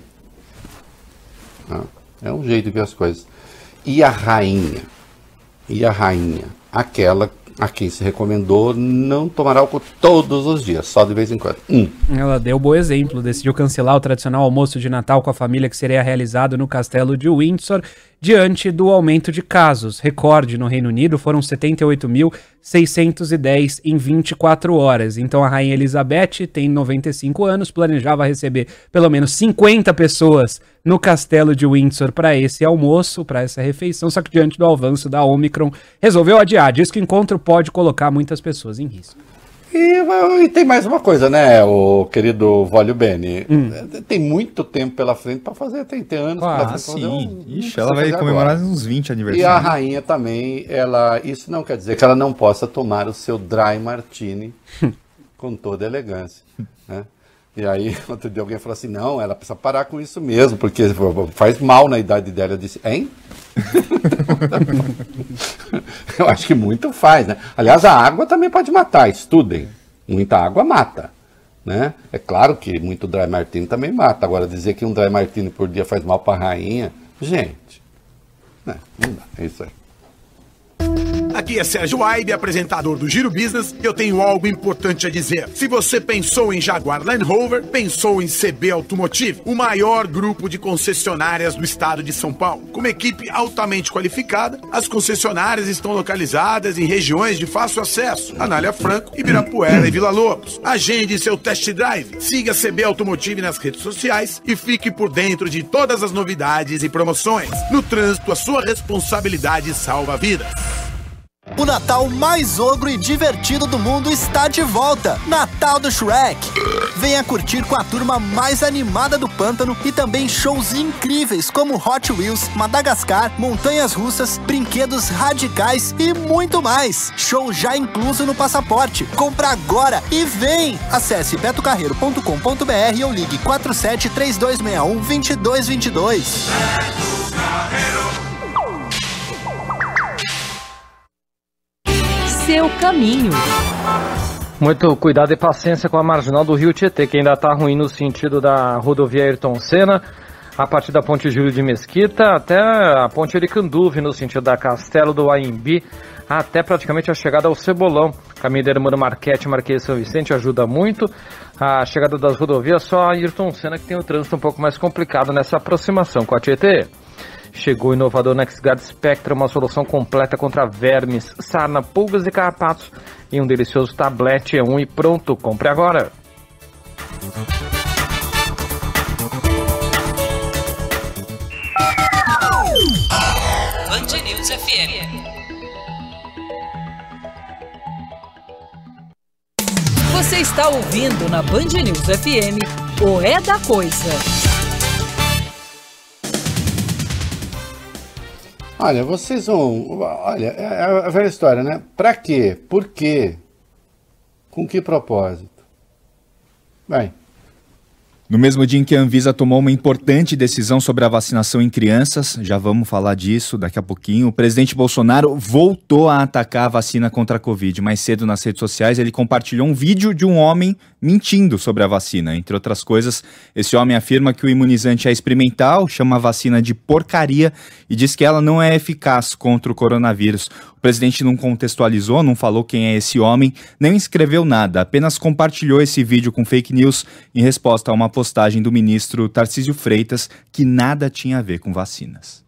É um jeito de ver as coisas. E a rainha? E a rainha? Aquela a quem se recomendou não tomar álcool todos os dias, só de vez em quando. Hum. Ela deu um bom exemplo, decidiu cancelar o tradicional almoço de Natal com a família que seria realizado no castelo de Windsor, diante do aumento de casos. Recorde no Reino Unido foram setenta e oito mil seiscentos e dez em vinte e quatro horas. Então a Rainha Elizabeth tem noventa e cinco anos, planejava receber pelo menos cinquenta pessoas no castelo de Windsor para esse almoço, para essa refeição, só que diante do avanço da Omicron resolveu adiar. Diz que o encontro pode colocar muitas pessoas em risco. E, e tem mais uma coisa, né, o querido Vólio Bene? Hum. Tem muito tempo pela frente para fazer, trinta anos. Ah, pela frente, sim. Um, Ixi, ela vai comemorar agora. uns vinte aniversários. E a rainha também, ela, isso não quer dizer que ela não possa tomar o seu dry martini com toda elegância, né? E aí, outro dia alguém falou assim, não, ela precisa parar com isso mesmo, porque faz mal na idade dela. Eu disse, hein? Eu acho que muito faz, né? Aliás, a água também pode matar, estudem. Muita água mata, né? É claro que muito dry martini também mata. Agora, dizer que um dry martini por dia faz mal para a rainha, gente, né? Não dá, é isso aí. Aqui é Sérgio Aibe, apresentador do Giro Business, e eu tenho algo importante a dizer. Se você pensou em Jaguar Land Rover, pensou em C B Automotive, o maior grupo de concessionárias do estado de São Paulo. Com uma equipe altamente qualificada, as concessionárias estão localizadas em regiões de fácil acesso, Anália Franco, Ibirapuera e Vila Lobos. Agende seu test drive, siga a C B Automotive nas redes sociais e fique por dentro de todas as novidades e promoções. No trânsito, a sua responsabilidade salva vidas. O Natal mais ogro e divertido do mundo está de volta. Natal do Shrek. venha curtir com a turma mais animada do Pântano e também shows incríveis como Hot Wheels, Madagascar, montanhas russas, brinquedos radicais e muito mais. Show já incluso no passaporte. Compra agora e vem! Acesse beto carreiro ponto com ponto b r ou ligue quatro sete três dois seis um, dois dois dois dois. Seu caminho. Muito cuidado e paciência com a marginal do Rio Tietê, que ainda está ruim no sentido da rodovia Ayrton Senna, a partir da ponte Júlio de Mesquita até a ponte Ericanduve, no sentido da Castelo do Aimbi, até praticamente a chegada ao Cebolão. Caminho da Hermano Marquete, Marquês São Vicente ajuda muito. A chegada das rodovias, só a Ayrton Senna que tem o trânsito um pouco mais complicado nessa aproximação com a Tietê. Chegou o inovador NexGuard Spectra, uma solução completa contra vermes, sarna, pulgas e carrapatos. E um delicioso tablete é um e pronto, compre agora. Band News F M. Você está ouvindo na Band News F M o É da Coisa. Olha, vocês vão... Olha, é a velha história, né? Pra quê? Por quê? Com que propósito? Bem... No mesmo dia em que a Anvisa tomou uma importante decisão sobre a vacinação em crianças, já vamos falar disso daqui a pouquinho, o presidente Bolsonaro voltou a atacar a vacina contra a Covid. Mais cedo nas redes sociais ele compartilhou um vídeo de um homem mentindo sobre a vacina. Entre outras coisas, esse homem afirma que o imunizante é experimental, chama a vacina de porcaria e diz que ela não é eficaz contra o coronavírus. O presidente não contextualizou, não falou quem é esse homem, nem escreveu nada, apenas compartilhou esse vídeo com fake news em resposta a uma postagem do ministro Tarcísio Freitas que nada tinha a ver com vacinas.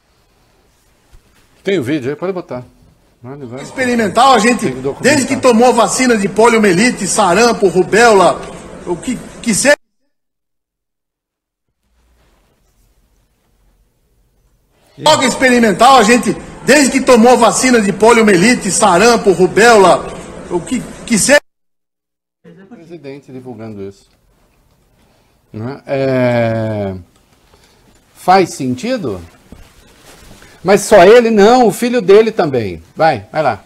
Tem o vídeo aí, pode botar. Experimental, a gente, desde que tomou vacina de poliomielite, sarampo, rubéola, o que, que seja. Droga experimental, a gente, desde que tomou vacina de poliomielite, sarampo, rubéola, o que, que seja. O presidente divulgando isso. É... Faz sentido? Mas só ele não, o filho dele também. Vai, vai lá.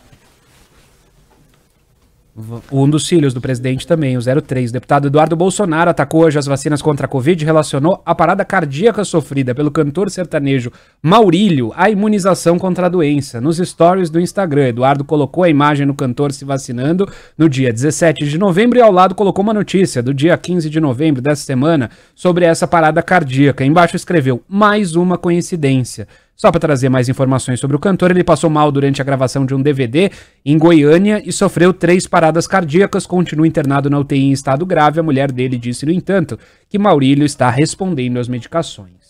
Um dos filhos do presidente também, o zero três. O deputado Eduardo Bolsonaro atacou hoje as vacinas contra a Covid e relacionou a parada cardíaca sofrida pelo cantor sertanejo Maurílio à imunização contra a doença. Nos stories do Instagram, Eduardo colocou a imagem do cantor se vacinando no dia dezessete de novembro e ao lado colocou uma notícia do dia quinze de novembro dessa semana sobre essa parada cardíaca. Embaixo escreveu, mais uma coincidência. Só para trazer mais informações sobre o cantor, ele passou mal durante a gravação de um D V D em Goiânia e sofreu três paradas cardíacas, continua internado na U T I em estado grave. A mulher dele disse, no entanto, que Maurílio está respondendo às medicações.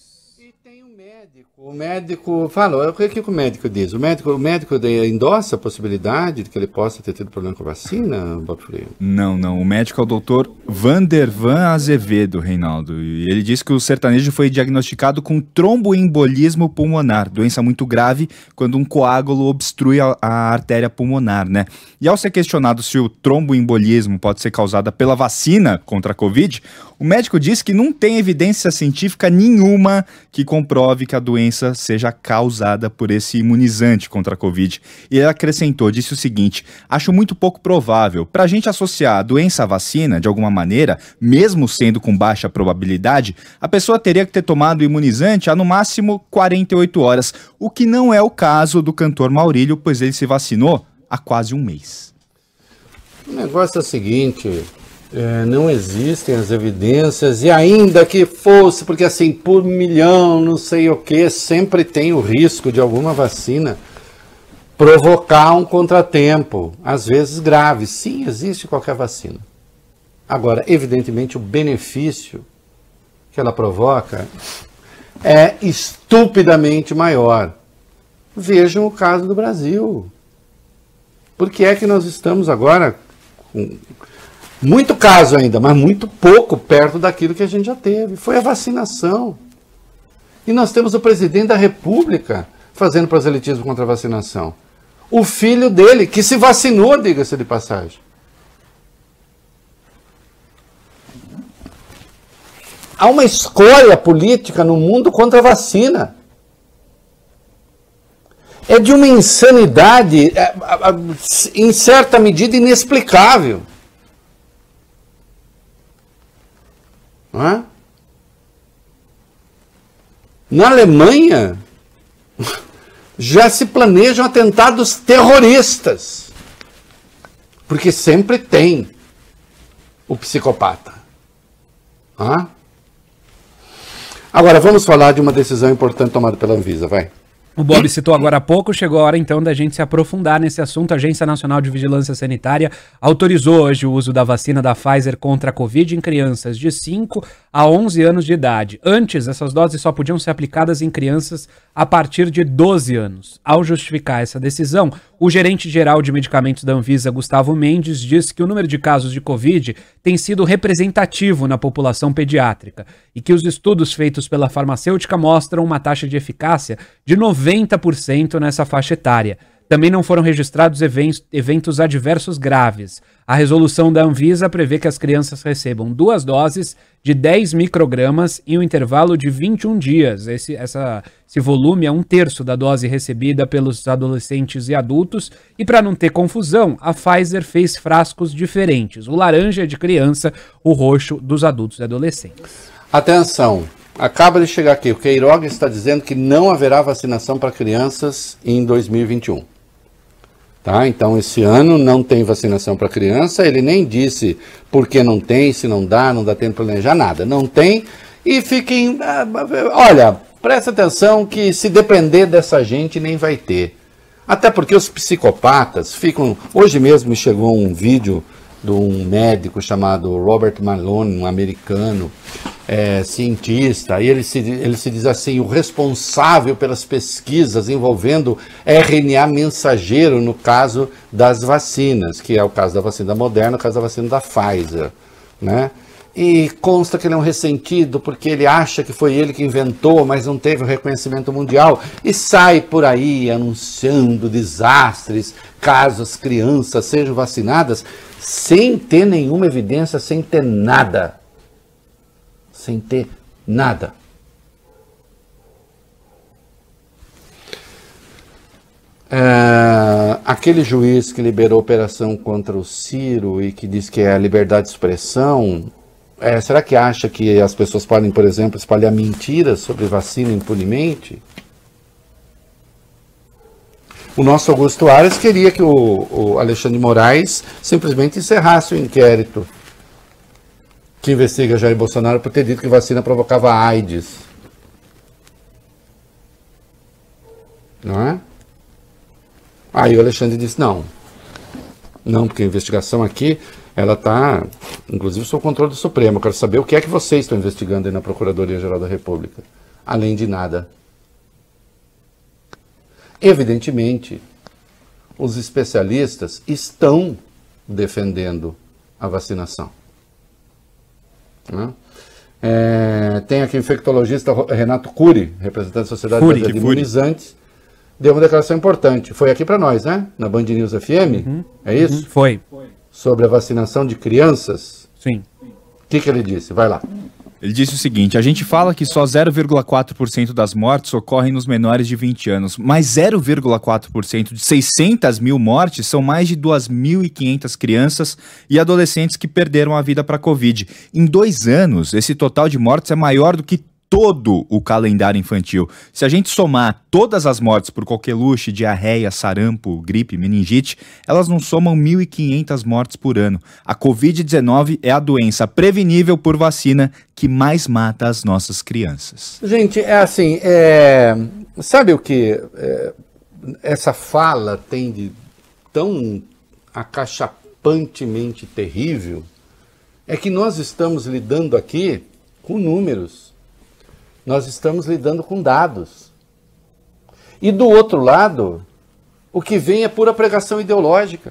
O médico falou, o que, que o médico diz? O médico, o médico endossa a possibilidade de que ele possa ter tido problema com a vacina, Bob Freire? Não, não. O médico é o doutor Vandervan Azevedo, Reinaldo. E ele diz que o sertanejo foi diagnosticado com tromboembolismo pulmonar, doença muito grave quando um coágulo obstrui a, a artéria pulmonar, né? E ao ser questionado se o tromboembolismo pode ser causada pela vacina contra a Covid, o médico diz que não tem evidência científica nenhuma que comprove que a doença seja causada por esse imunizante contra a Covid. E ele acrescentou, disse o seguinte, acho muito pouco provável. Para a gente associar a doença à vacina, de alguma maneira, mesmo sendo com baixa probabilidade, a pessoa teria que ter tomado o imunizante há no máximo quarenta e oito horas, o que não é o caso do cantor Maurílio, pois ele se vacinou há quase um mês. O negócio é o seguinte... É, não existem as evidências, e ainda que fosse, porque assim, por milhão, não sei o que, sempre tem o risco de alguma vacina provocar um contratempo, às vezes grave. Sim, existe qualquer vacina. Agora, evidentemente, o benefício que ela provoca é estupidamente maior. Vejam o caso do Brasil. Por que é que nós estamos agora com... muito caso ainda, mas muito pouco perto daquilo que a gente já teve. Foi a vacinação. E nós temos o presidente da República fazendo proselitismo contra a vacinação. O filho dele, que se vacinou, diga-se de passagem. há uma escolha política no mundo contra a vacina. É de uma insanidade, é, em certa medida, inexplicável. Não é? Na Alemanha, já se planejam atentados terroristas. Porque sempre tem o psicopata. Ah? Agora, vamos falar de uma decisão importante tomada pela Anvisa, vai. O Bob citou agora há pouco, chegou a hora então da gente se aprofundar nesse assunto. A Agência Nacional de Vigilância Sanitária autorizou hoje o uso da vacina da Pfizer contra a Covid em crianças de cinco a onze anos de idade. Antes, essas doses só podiam ser aplicadas em crianças a partir de doze anos. Ao justificar essa decisão, o gerente-geral de medicamentos da Anvisa, Gustavo Mendes, disse que o número de casos de Covid tem sido representativo na população pediátrica e que os estudos feitos pela farmacêutica mostram uma taxa de eficácia de noventa por cento nessa faixa etária. Também não foram registrados eventos, eventos adversos graves. A resolução da Anvisa prevê que as crianças recebam duas doses de dez microgramas em um intervalo de vinte e um dias. Esse, essa, esse volume é um terço da dose recebida pelos adolescentes e adultos. E para não ter confusão, a Pfizer fez frascos diferentes. O laranja é de criança, o roxo dos adultos e adolescentes. Atenção, acaba de chegar aqui. O Queiroga está dizendo que não haverá vacinação para crianças em dois mil e vinte e um. Tá? Então, esse ano não tem vacinação para criança. Ele nem disse por que não tem, se não dá, não dá tempo de planejar nada. Não tem. E fiquem... Olha, presta atenção que se depender dessa gente, nem vai ter. Até porque os psicopatas ficam... Hoje mesmo me chegou um vídeo de um médico chamado Robert Malone, um americano, é, cientista, e ele se, ele se diz assim, o responsável pelas pesquisas envolvendo R N A mensageiro no caso das vacinas, que é o caso da vacina Moderna, o caso da vacina da Pfizer, né? E consta que ele é um ressentido porque ele acha que foi ele que inventou, mas não teve o reconhecimento mundial, e sai por aí anunciando desastres, caso as crianças sejam vacinadas, sem ter nenhuma evidência, sem ter nada. Sem ter nada. É, aquele juiz que liberou a operação contra o Ciro e que diz que é a liberdade de expressão, é, será que acha que as pessoas podem, por exemplo, espalhar mentiras sobre vacina impunemente? O nosso Augusto Aras queria que o, o Alexandre de Moraes simplesmente encerrasse o inquérito que investiga Jair Bolsonaro por ter dito que vacina provocava AIDS. Não é? Aí o Alexandre disse, não. Não, porque a investigação aqui, ela está, inclusive, sob controle do Supremo. Eu quero saber o que é que vocês estão investigando aí na Procuradoria-Geral da República. Além de nada. Evidentemente, os especialistas estão defendendo a vacinação. Né? É, tem aqui o infectologista Renato Cury, representante da Sociedade Brasileira de Imunizantes, deu uma declaração importante. Foi aqui para nós, né? Na Band News F M, uhum, é isso? Uhum, foi. Sobre a vacinação de crianças. Sim. O que, que ele disse? Vai lá. Ele disse o seguinte, a gente fala que só zero vírgula quatro por cento das mortes ocorrem nos menores de vinte anos, mas zero vírgula quatro por cento de seiscentas mil mortes são mais de duas mil e quinhentas crianças e adolescentes que perderam a vida para a Covid. Em dois anos, esse total de mortes é maior do que todo o calendário infantil. Se a gente somar todas as mortes por coqueluche, diarreia, sarampo, gripe, meningite, elas não somam mil e quinhentas mortes por ano. A covid dezenove é a doença prevenível por vacina que mais mata as nossas crianças. Gente, é assim, é... sabe o que é... essa fala tem de tão acachapantemente terrível? É que nós estamos lidando aqui com números. Nós estamos lidando com dados. E do outro lado, o que vem é pura pregação ideológica.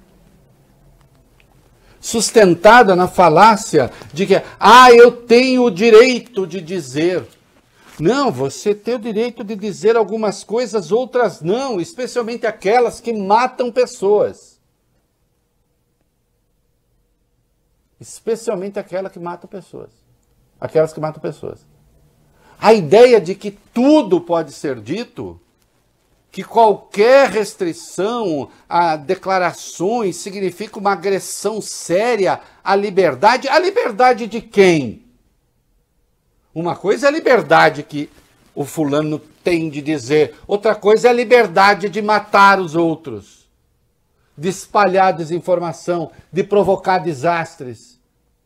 Sustentada na falácia de que, ah, eu tenho o direito de dizer. Não, você tem o direito de dizer algumas coisas, outras não, especialmente aquelas que matam pessoas. Especialmente aquela que mata pessoas. aquelas que matam pessoas. A ideia de que tudo pode ser dito, que qualquer restrição a declarações significa uma agressão séria à liberdade. A liberdade de quem? Uma coisa é a liberdade que o fulano tem de dizer, outra coisa é a liberdade de matar os outros, de espalhar desinformação, de provocar desastres.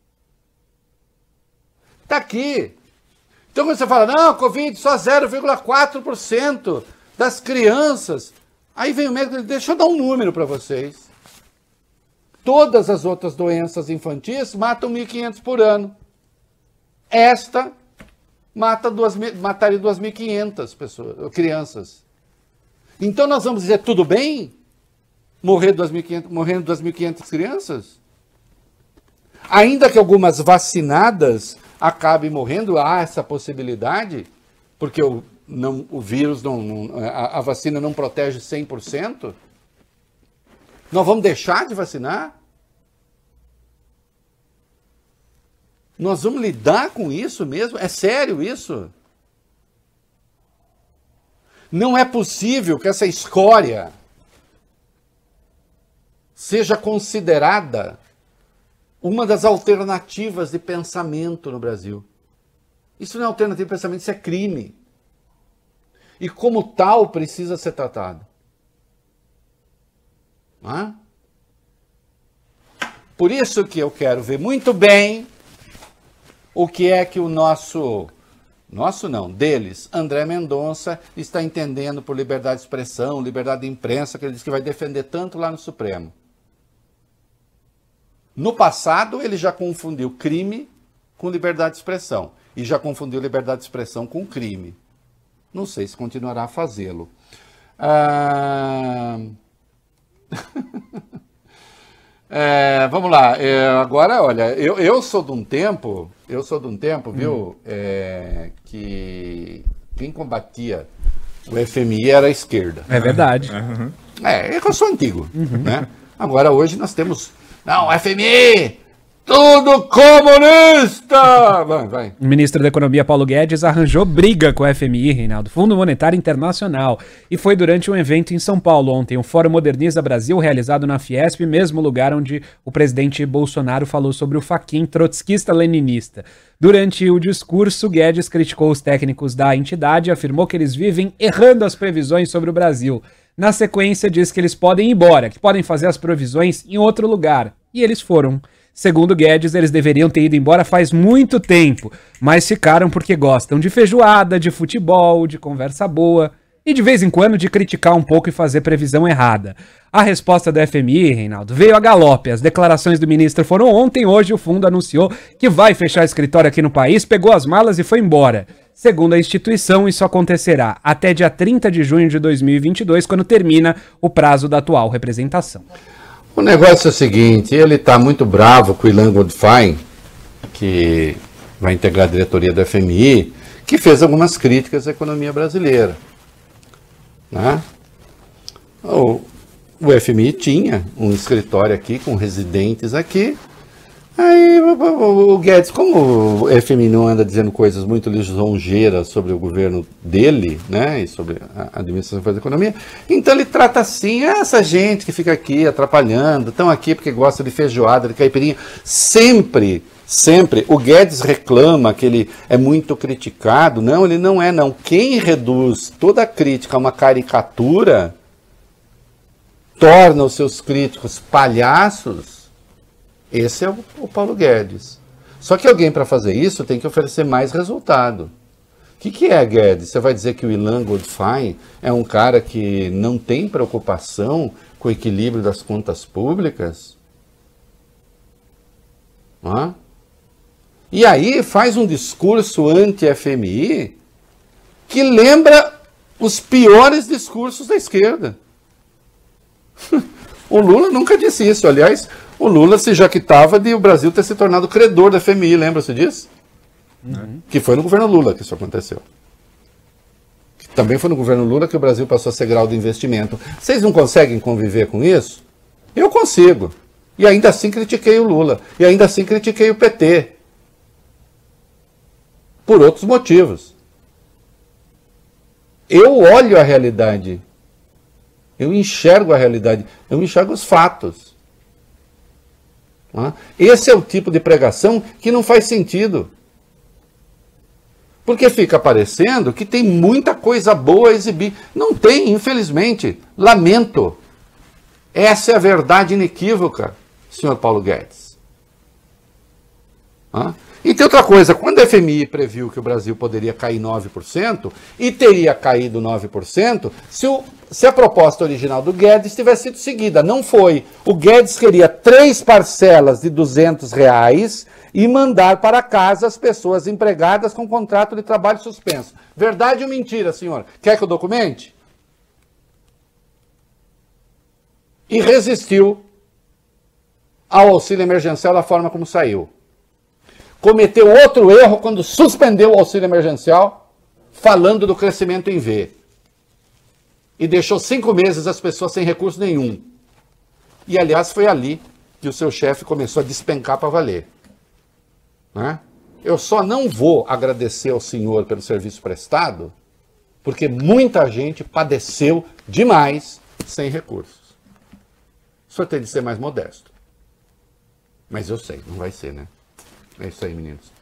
Está aqui. Então quando você fala, não, Covid só zero vírgula quatro por cento das crianças, aí vem o médico e diz, deixa eu dar um número para vocês. Todas as outras doenças infantis matam mil e quinhentos por ano. Esta mata duas, mataria duas mil e quinhentas pessoas, crianças. Então nós vamos dizer, tudo bem? Morrer duas mil e quinhentas, morrendo duas mil e quinhentas crianças? Ainda que algumas vacinadas acabem morrendo, há essa possibilidade, porque o, não, o vírus, não, não, a, a vacina não protege cem por cento. Nós vamos deixar de vacinar? Nós vamos lidar com isso mesmo? É sério isso? Não é possível que essa escória seja considerada uma das alternativas de pensamento no Brasil. Isso não é alternativa de pensamento, isso é crime. E como tal precisa ser tratado. Não é? Por isso que eu quero ver muito bem o que é que o nosso, nosso não, deles, André Mendonça, está entendendo por liberdade de expressão, liberdade de imprensa, que ele diz que vai defender tanto lá no Supremo. No passado, ele já confundiu crime com liberdade de expressão. E já confundiu liberdade de expressão com crime. Não sei se continuará a fazê-lo. Ah... é, vamos lá. É, agora, olha, eu, eu sou de um tempo, eu sou de um tempo, viu, hum. é, que quem combatia o F M I era a esquerda. É verdade. Uhum. É, é que eu sou antigo. Uhum. Né? Agora, hoje, nós temos... Não, F M I, tudo comunista! Vai, vai. O ministro da Economia, Paulo Guedes, arranjou briga com o F M I, Reinaldo, Fundo Monetário Internacional. E foi durante um evento em São Paulo ontem, o Fórum Moderniza Brasil, realizado na Fiesp, mesmo lugar onde o presidente Bolsonaro falou sobre o Fachin trotskista-leninista. Durante o discurso, Guedes criticou os técnicos da entidade e afirmou que eles vivem errando as previsões sobre o Brasil. Na sequência, diz que eles podem ir embora, que podem fazer as provisões em outro lugar. E eles foram. Segundo Guedes, eles deveriam ter ido embora faz muito tempo, mas ficaram porque gostam de feijoada, de futebol, de conversa boa e de vez em quando de criticar um pouco e fazer previsão errada. A resposta do F M I, Reinaldo, veio a galope. As declarações do ministro foram ontem, hoje o fundo anunciou que vai fechar escritório aqui no país, pegou as malas e foi embora. Segundo a instituição, isso acontecerá até dia trinta de junho de dois mil e vinte e dois, quando termina o prazo da atual representação. O negócio é o seguinte, ele está muito bravo com o Ilan Goldfein, que vai integrar a diretoria do F M I, que fez algumas críticas à economia brasileira. Né? O, o F M I tinha um escritório aqui, com residentes aqui. Aí o, o Guedes, como o F M I não anda dizendo coisas muito lisonjeiras sobre o governo dele, né, e sobre a administração da economia, então ele trata assim, essa gente que fica aqui atrapalhando, estão aqui porque gosta de feijoada, de caipirinha, sempre, sempre, o Guedes reclama que ele é muito criticado, não, ele não é não, quem reduz toda a crítica a uma caricatura, torna os seus críticos palhaços, esse é o, o Paulo Guedes. Só que alguém, para fazer isso, tem que oferecer mais resultado. O que, que é, Guedes? Você vai dizer que o Ilan Goldfein é um cara que não tem preocupação com o equilíbrio das contas públicas? Hã? E aí faz um discurso anti-F M I que lembra os piores discursos da esquerda. O Lula nunca disse isso, aliás... O Lula se jactava de o Brasil ter se tornado credor da F M I, lembra-se disso? Uhum. Que foi no governo Lula que isso aconteceu. Que também foi no governo Lula que o Brasil passou a ser grau de investimento. Vocês não conseguem conviver com isso? Eu consigo. E ainda assim critiquei o Lula. E ainda assim critiquei o P T. por outros motivos. Eu olho a realidade, eu enxergo a realidade, eu enxergo os fatos. Esse é o tipo de pregação que não faz sentido. Porque fica parecendo que tem muita coisa boa a exibir. Não tem, infelizmente. Lamento. Essa é a verdade inequívoca, senhor Paulo Guedes. Ah? E tem outra coisa, quando a F M I previu que o Brasil poderia cair nove por cento, e teria caído nove por cento, se, o, se a proposta original do Guedes tivesse sido seguida. Não foi. O Guedes queria três parcelas de duzentos reais e mandar para casa as pessoas empregadas com contrato de trabalho suspenso. Verdade ou mentira, senhor? Quer que eu documente? E resistiu ao auxílio emergencial da forma como saiu. Cometeu outro erro quando suspendeu o auxílio emergencial, falando do crescimento em V. E deixou cinco meses as pessoas sem recurso nenhum. E, aliás, foi ali que o seu chefe começou a despencar para valer. Né? Eu só não vou agradecer ao senhor pelo serviço prestado, porque muita gente padeceu demais sem recursos. O senhor tem de ser mais modesto. Mas eu sei, não vai ser, né? É isso aí, meninos.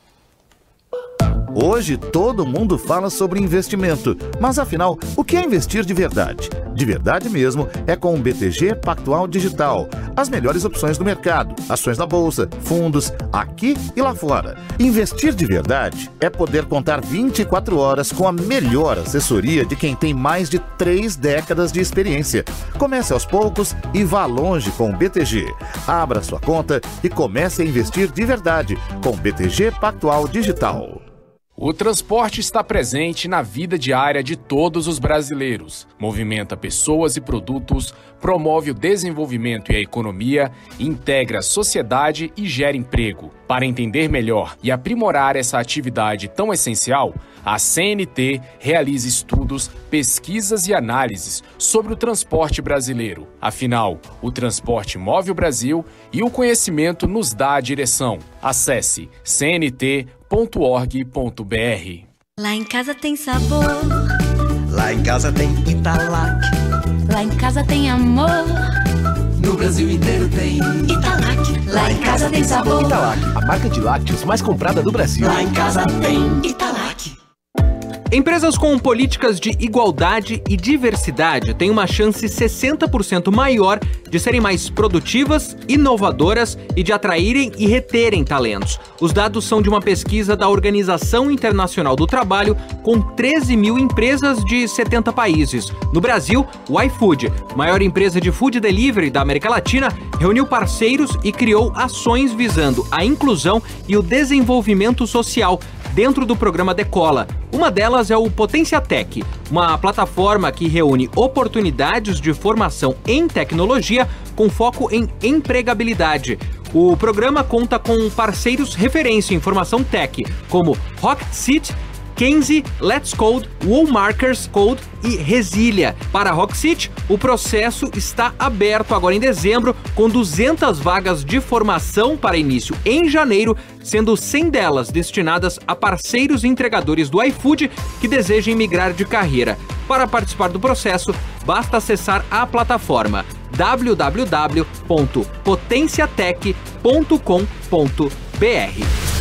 Hoje todo mundo fala sobre investimento, mas afinal, o que é investir de verdade? De verdade mesmo é com o B T G Pactual Digital. As melhores opções do mercado, ações na bolsa, fundos, aqui e lá fora. Investir de verdade é poder contar vinte e quatro horas com a melhor assessoria de quem tem mais de três décadas de experiência. Comece aos poucos e vá longe com o B T G. Abra sua conta e comece a investir de verdade com o B T G Pactual Digital. O transporte está presente na vida diária de todos os brasileiros. Movimenta pessoas e produtos, promove o desenvolvimento e a economia, integra a sociedade e gera emprego. Para entender melhor e aprimorar essa atividade tão essencial, a C N T realiza estudos, pesquisas e análises sobre o transporte brasileiro. Afinal, o transporte move o Brasil e o conhecimento nos dá a direção. Acesse c n t ponto org ponto b r. Lá em casa tem sabor. Lá em casa tem Italac. Lá em casa tem amor. No Brasil inteiro tem Italac. Lá em casa tem sabor. Italac, a marca de lácteos mais comprada do Brasil. Lá em casa tem Italac. Empresas com políticas de igualdade e diversidade têm uma chance sessenta por cento maior de serem mais produtivas, inovadoras e de atraírem e reterem talentos. Os dados são de uma pesquisa da Organização Internacional do Trabalho com treze mil empresas de setenta países. No Brasil, o iFood, maior empresa de food delivery da América Latina, reuniu parceiros e criou ações visando a inclusão e o desenvolvimento social dentro do programa Decola. Uma delas é o Potência Tech, uma plataforma que reúne oportunidades de formação em tecnologia com foco em empregabilidade. O programa conta com parceiros referência em formação tech, como Rockseat, Kenzie, Let's Code, Woolmarkers Code e Resilia. Para a Rockseat, o processo está aberto agora em dezembro, com duzentas vagas de formação para início em janeiro, sendo cem delas destinadas a parceiros e entregadores do iFood que desejem migrar de carreira. Para participar do processo, basta acessar a plataforma w w w ponto potenciatech ponto com ponto b r.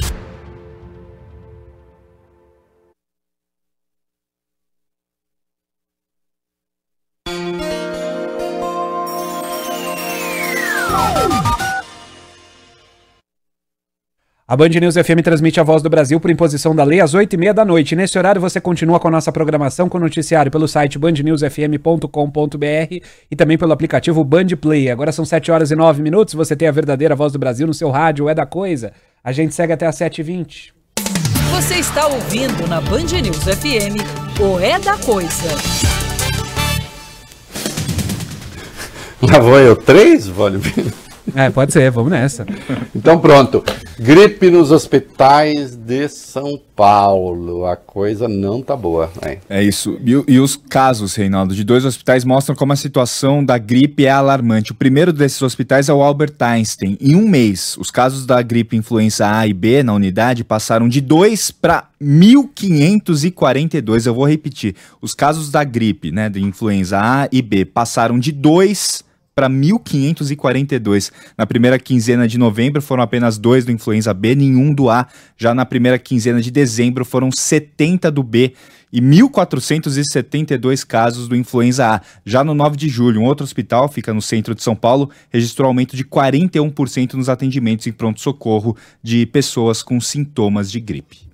A Band News F M transmite a Voz do Brasil por imposição da lei às oito e meia da noite. Nesse horário você continua com a nossa programação com noticiário pelo site band news f m ponto com ponto b r e também pelo aplicativo Band Play. Agora são sete horas e nove minutos, você tem a verdadeira Voz do Brasil no seu rádio, é da coisa. A gente segue até às sete e vinte. Você está ouvindo na Band News F M o É da Coisa. Lá vou eu três, Vólio. É, pode ser, vamos nessa. Então pronto, gripe nos hospitais de São Paulo, a coisa não tá boa. Né? É isso, e, e os casos, Reinaldo, de dois hospitais mostram como a situação da gripe é alarmante. O primeiro desses hospitais é o Albert Einstein. Em um mês, os casos da gripe influenza A e B na unidade passaram de dois para mil quinhentos e quarenta e dois. Eu vou repetir, os casos da gripe, né, de influenza A e B passaram de dois para mil quinhentos e quarenta e dois. Na primeira quinzena de novembro foram apenas dois do influenza B, nenhum do A. Já na primeira quinzena de dezembro foram setenta do B e mil quatrocentos e setenta e dois casos do influenza A. Já no nove de julho, um outro hospital, fica no centro de São Paulo, registrou aumento de quarenta e um por cento nos atendimentos em pronto-socorro de pessoas com sintomas de gripe.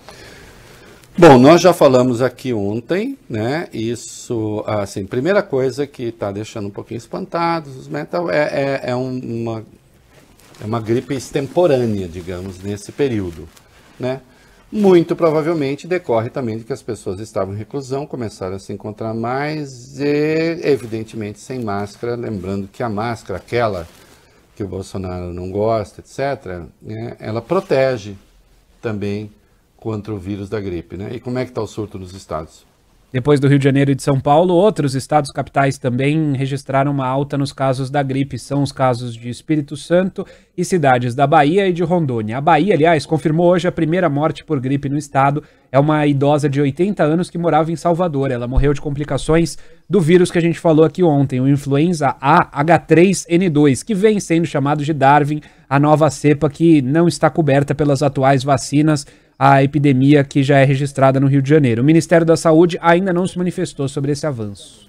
Bom, nós já falamos aqui ontem, né, isso, assim, primeira coisa que está deixando um pouquinho espantados os mental é, é, é um, uma, é uma gripe extemporânea, digamos, nesse período, né, muito provavelmente decorre também de que as pessoas estavam em reclusão, começaram a se encontrar mais e, evidentemente, sem máscara, lembrando que a máscara, aquela que o Bolsonaro não gosta, etcétera, né, ela protege também contra o vírus da gripe, né? E como é que está o surto nos estados? Depois do Rio de Janeiro e de São Paulo, outros estados capitais também registraram uma alta nos casos da gripe. São os casos de Espírito Santo e cidades da Bahia e de Rondônia. A Bahia, aliás, confirmou hoje a primeira morte por gripe no estado. É uma idosa de oitenta anos que morava em Salvador. Ela morreu de complicações do vírus que a gente falou aqui ontem, o influenza A H três N dois, que vem sendo chamado de Darwin, a nova cepa que não está coberta pelas atuais vacinas, a epidemia que já é registrada no Rio de Janeiro. O Ministério da Saúde ainda não se manifestou sobre esse avanço.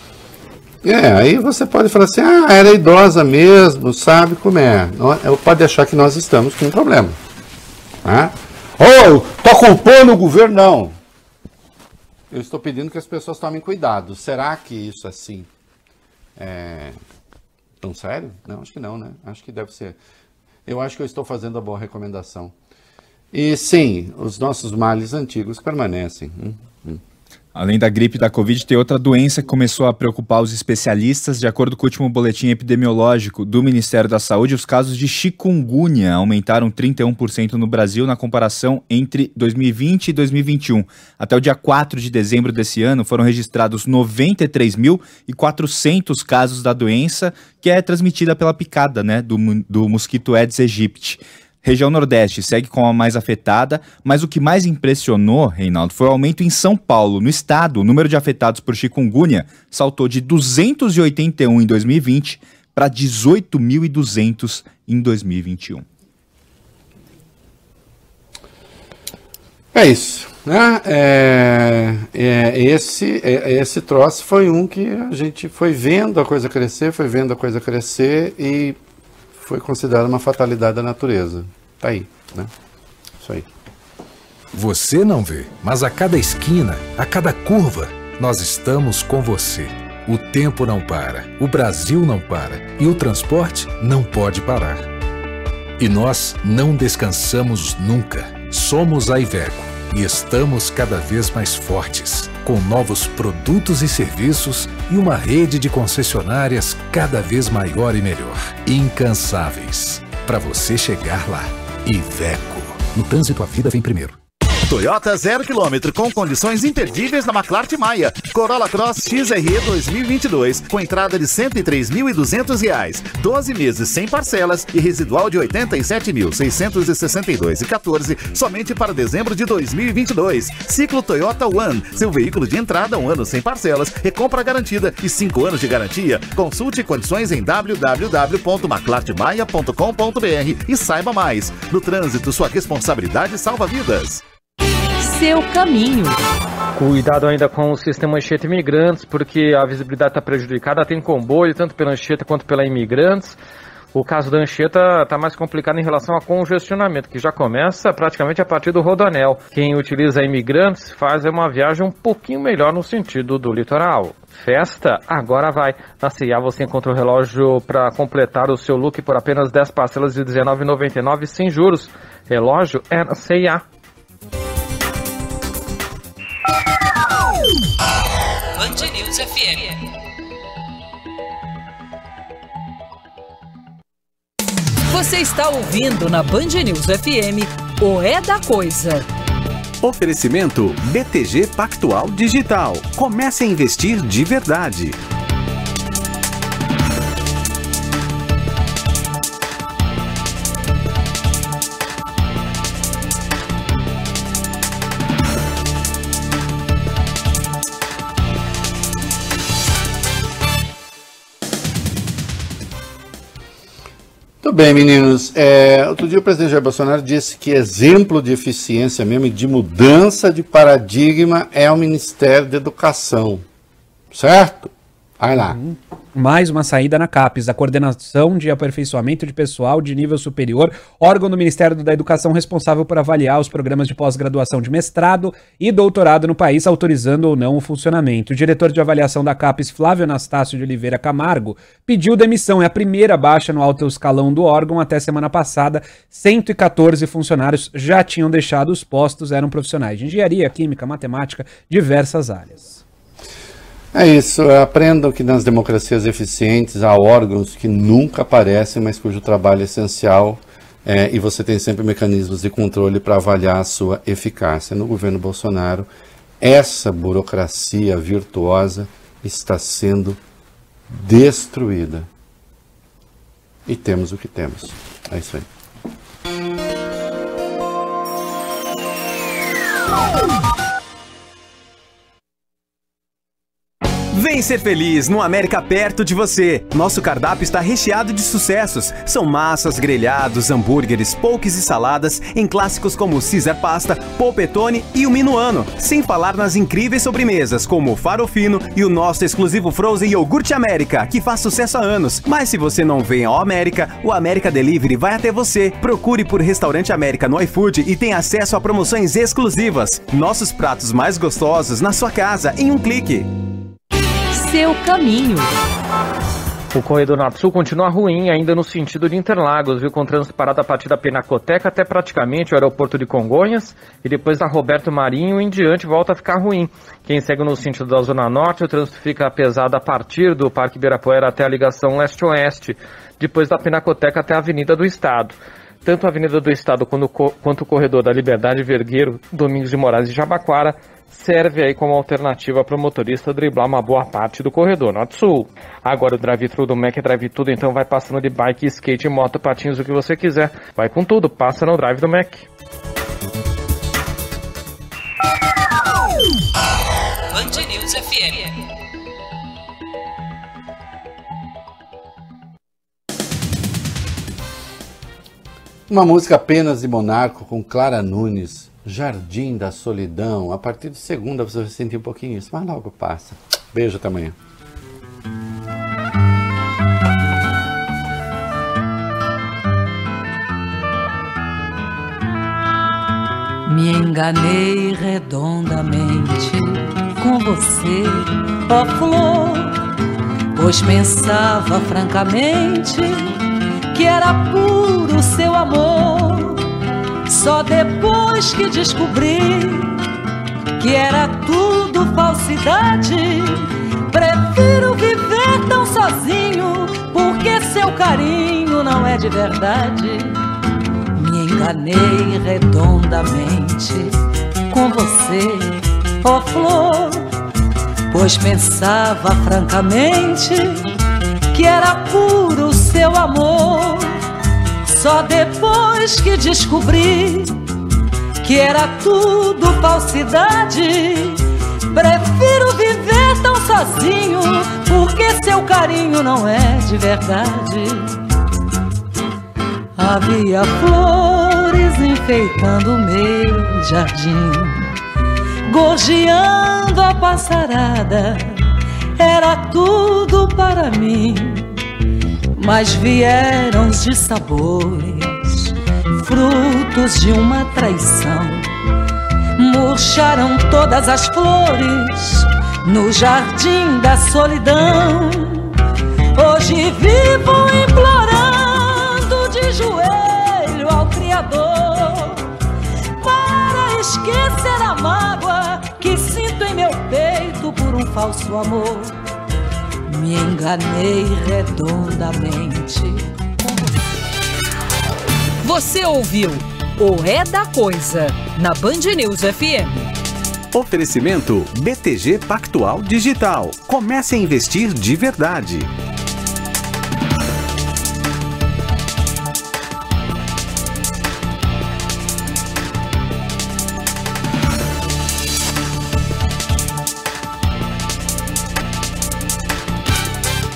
É, aí você pode falar assim, ah, era idosa mesmo, sabe como é. Pode achar que nós estamos com um problema. Né? Oh, tô culpando o governo, não. Eu estou pedindo que as pessoas tomem cuidado. Será que isso assim é tão sério? Não, acho que não, né? Acho que deve ser. Eu acho que eu estou fazendo a boa recomendação. E sim, os nossos males antigos permanecem. Hum, hum. Além da gripe e da Covid, tem outra doença que começou a preocupar os especialistas. De acordo com o último boletim epidemiológico do Ministério da Saúde, os casos de chikungunya aumentaram trinta e um por cento no Brasil na comparação entre dois mil e vinte e dois mil e vinte e um. Até o dia quatro de dezembro desse ano, foram registrados noventa e três mil e quatrocentos casos da doença, que é transmitida pela picada, né, do, do mosquito Aedes aegypti. Região Nordeste segue com a mais afetada, mas o que mais impressionou, Reinaldo, foi o aumento em São Paulo. No estado, o número de afetados por chikungunya saltou de duzentos e oitenta e um em dois mil e vinte para dezoito mil e duzentos em dois mil e vinte e um. É isso, né? É, é, esse, é, esse troço foi um que a gente foi vendo a coisa crescer, foi vendo a coisa crescer e foi considerada uma fatalidade da natureza. Tá aí, né? Isso aí. Você não vê, mas a cada esquina, a cada curva, nós estamos com você. O tempo não para, o Brasil não para e o transporte não pode parar. E nós não descansamos nunca. Somos a Iveco e estamos cada vez mais fortes, com novos produtos e serviços e uma rede de concessionárias cada vez maior e melhor. Incansáveis, para você chegar lá. Iveco. No trânsito, a vida vem primeiro. Toyota zero quilômetro com condições imperdíveis na McLart Maia. Corolla Cross X R E dois mil e vinte e dois com entrada de cento e três mil e duzentos reais, doze meses sem parcelas e residual de oitenta e sete mil seiscentos e sessenta e dois reais e quatorze centavos somente para dezembro de dois mil e vinte e dois. Ciclo Toyota One, seu veículo de entrada, um ano sem parcelas, recompra garantida e cinco anos de garantia. Consulte condições em w w w ponto maclart maia ponto com ponto b r e saiba mais. No trânsito, sua responsabilidade salva vidas. Seu caminho. Cuidado ainda com o sistema Anchieta Imigrantes, porque a visibilidade está prejudicada. Tem comboio, tanto pela Anchieta quanto pela Imigrantes. O caso da Anchieta está mais complicado em relação ao congestionamento, que já começa praticamente a partir do Rodoanel. Quem utiliza a Imigrantes faz uma viagem um pouquinho melhor no sentido do litoral. Festa agora vai. Na C e A você encontra o relógio para completar o seu look por apenas dez parcelas de dezenove reais e noventa e nove centavos sem juros. Relógio é na C e A. Band News F M. Você está ouvindo na Band News F M o É da Coisa. Oferecimento B T G Pactual Digital. Comece a investir de verdade. Muito bem, meninos. É, outro dia o presidente Jair Bolsonaro disse que exemplo de eficiência mesmo e de mudança de paradigma é o Ministério da Educação. Certo? Vai lá. Uhum. Mais uma saída na CAPES, a Coordenação de Aperfeiçoamento de Pessoal de Nível Superior, órgão do Ministério da Educação responsável por avaliar os programas de pós-graduação de mestrado e doutorado no país, autorizando ou não o funcionamento. O diretor de avaliação da CAPES, Flávio Anastácio de Oliveira Camargo, pediu demissão. É a primeira baixa no alto escalão do órgão. Até semana passada, cento e quatorze funcionários já tinham deixado os postos, eram profissionais de engenharia, química, matemática, diversas áreas. É isso, aprendam que nas democracias eficientes há órgãos que nunca aparecem, mas cujo trabalho é essencial, é, e você tem sempre mecanismos de controle para avaliar a sua eficácia. No governo Bolsonaro, essa burocracia virtuosa está sendo destruída. E temos o que temos. É isso aí. Vem ser feliz no América perto de você. Nosso cardápio está recheado de sucessos. São massas, grelhados, hambúrgueres, poques e saladas em clássicos como Caesar Pasta, Polpettone e o Minuano. Sem falar nas incríveis sobremesas como o Farofino e o nosso exclusivo Frozen Iogurte América, que faz sucesso há anos. Mas se você não vem ao América, o América Delivery vai até você. Procure por Restaurante América no iFood e tenha acesso a promoções exclusivas. Nossos pratos mais gostosos na sua casa em um clique. Seu caminho. O corredor norte-sul continua ruim ainda no sentido de Interlagos, viu, com trânsito parado a partir da Pinacoteca até praticamente o aeroporto de Congonhas, e depois da Roberto Marinho em diante volta a ficar ruim. Quem segue no sentido da Zona Norte, o trânsito fica pesado a partir do Parque Ibirapuera até a ligação leste-oeste, depois da Pinacoteca até a Avenida do Estado. Tanto a Avenida do Estado quanto o corredor da Liberdade, Vergueiro, Domingos de Moraes e Jabaquara serve aí como alternativa para o motorista driblar uma boa parte do corredor norte-sul. Agora o drive-thru do Mac é drive-tudo, então vai passando de bike, skate, moto, patins, o que você quiser. Vai com tudo, passa no drive do Mac. Band News F M. Uma música apenas de Monarco com Clara Nunes. Jardim da Solidão. A partir de segunda você vai sentir um pouquinho isso, mas logo passa. Beijo, até amanhã. Me enganei redondamente com você, ó flor, pois pensava francamente que era puro seu amor. Só depois que descobri que era tudo falsidade, prefiro viver tão sozinho, porque seu carinho não é de verdade. Me enganei redondamente com você, ó flor, pois pensava francamente que era puro seu amor. Só depois que descobri que era tudo falsidade, prefiro viver tão sozinho, porque seu carinho não é de verdade. Havia flores enfeitando o meu jardim, gorjeando a passarada, era tudo para mim. Mas vieram os dissabores, frutos de uma traição, murcharam todas as flores no jardim da solidão. Hoje vivo implorando de joelho ao Criador para esquecer a mágoa que sinto em meu peito por um falso amor. Me enganei redondamente. Você ouviu o É da Coisa, na Band News F M. Oferecimento B T G Pactual Digital. Comece a investir de verdade.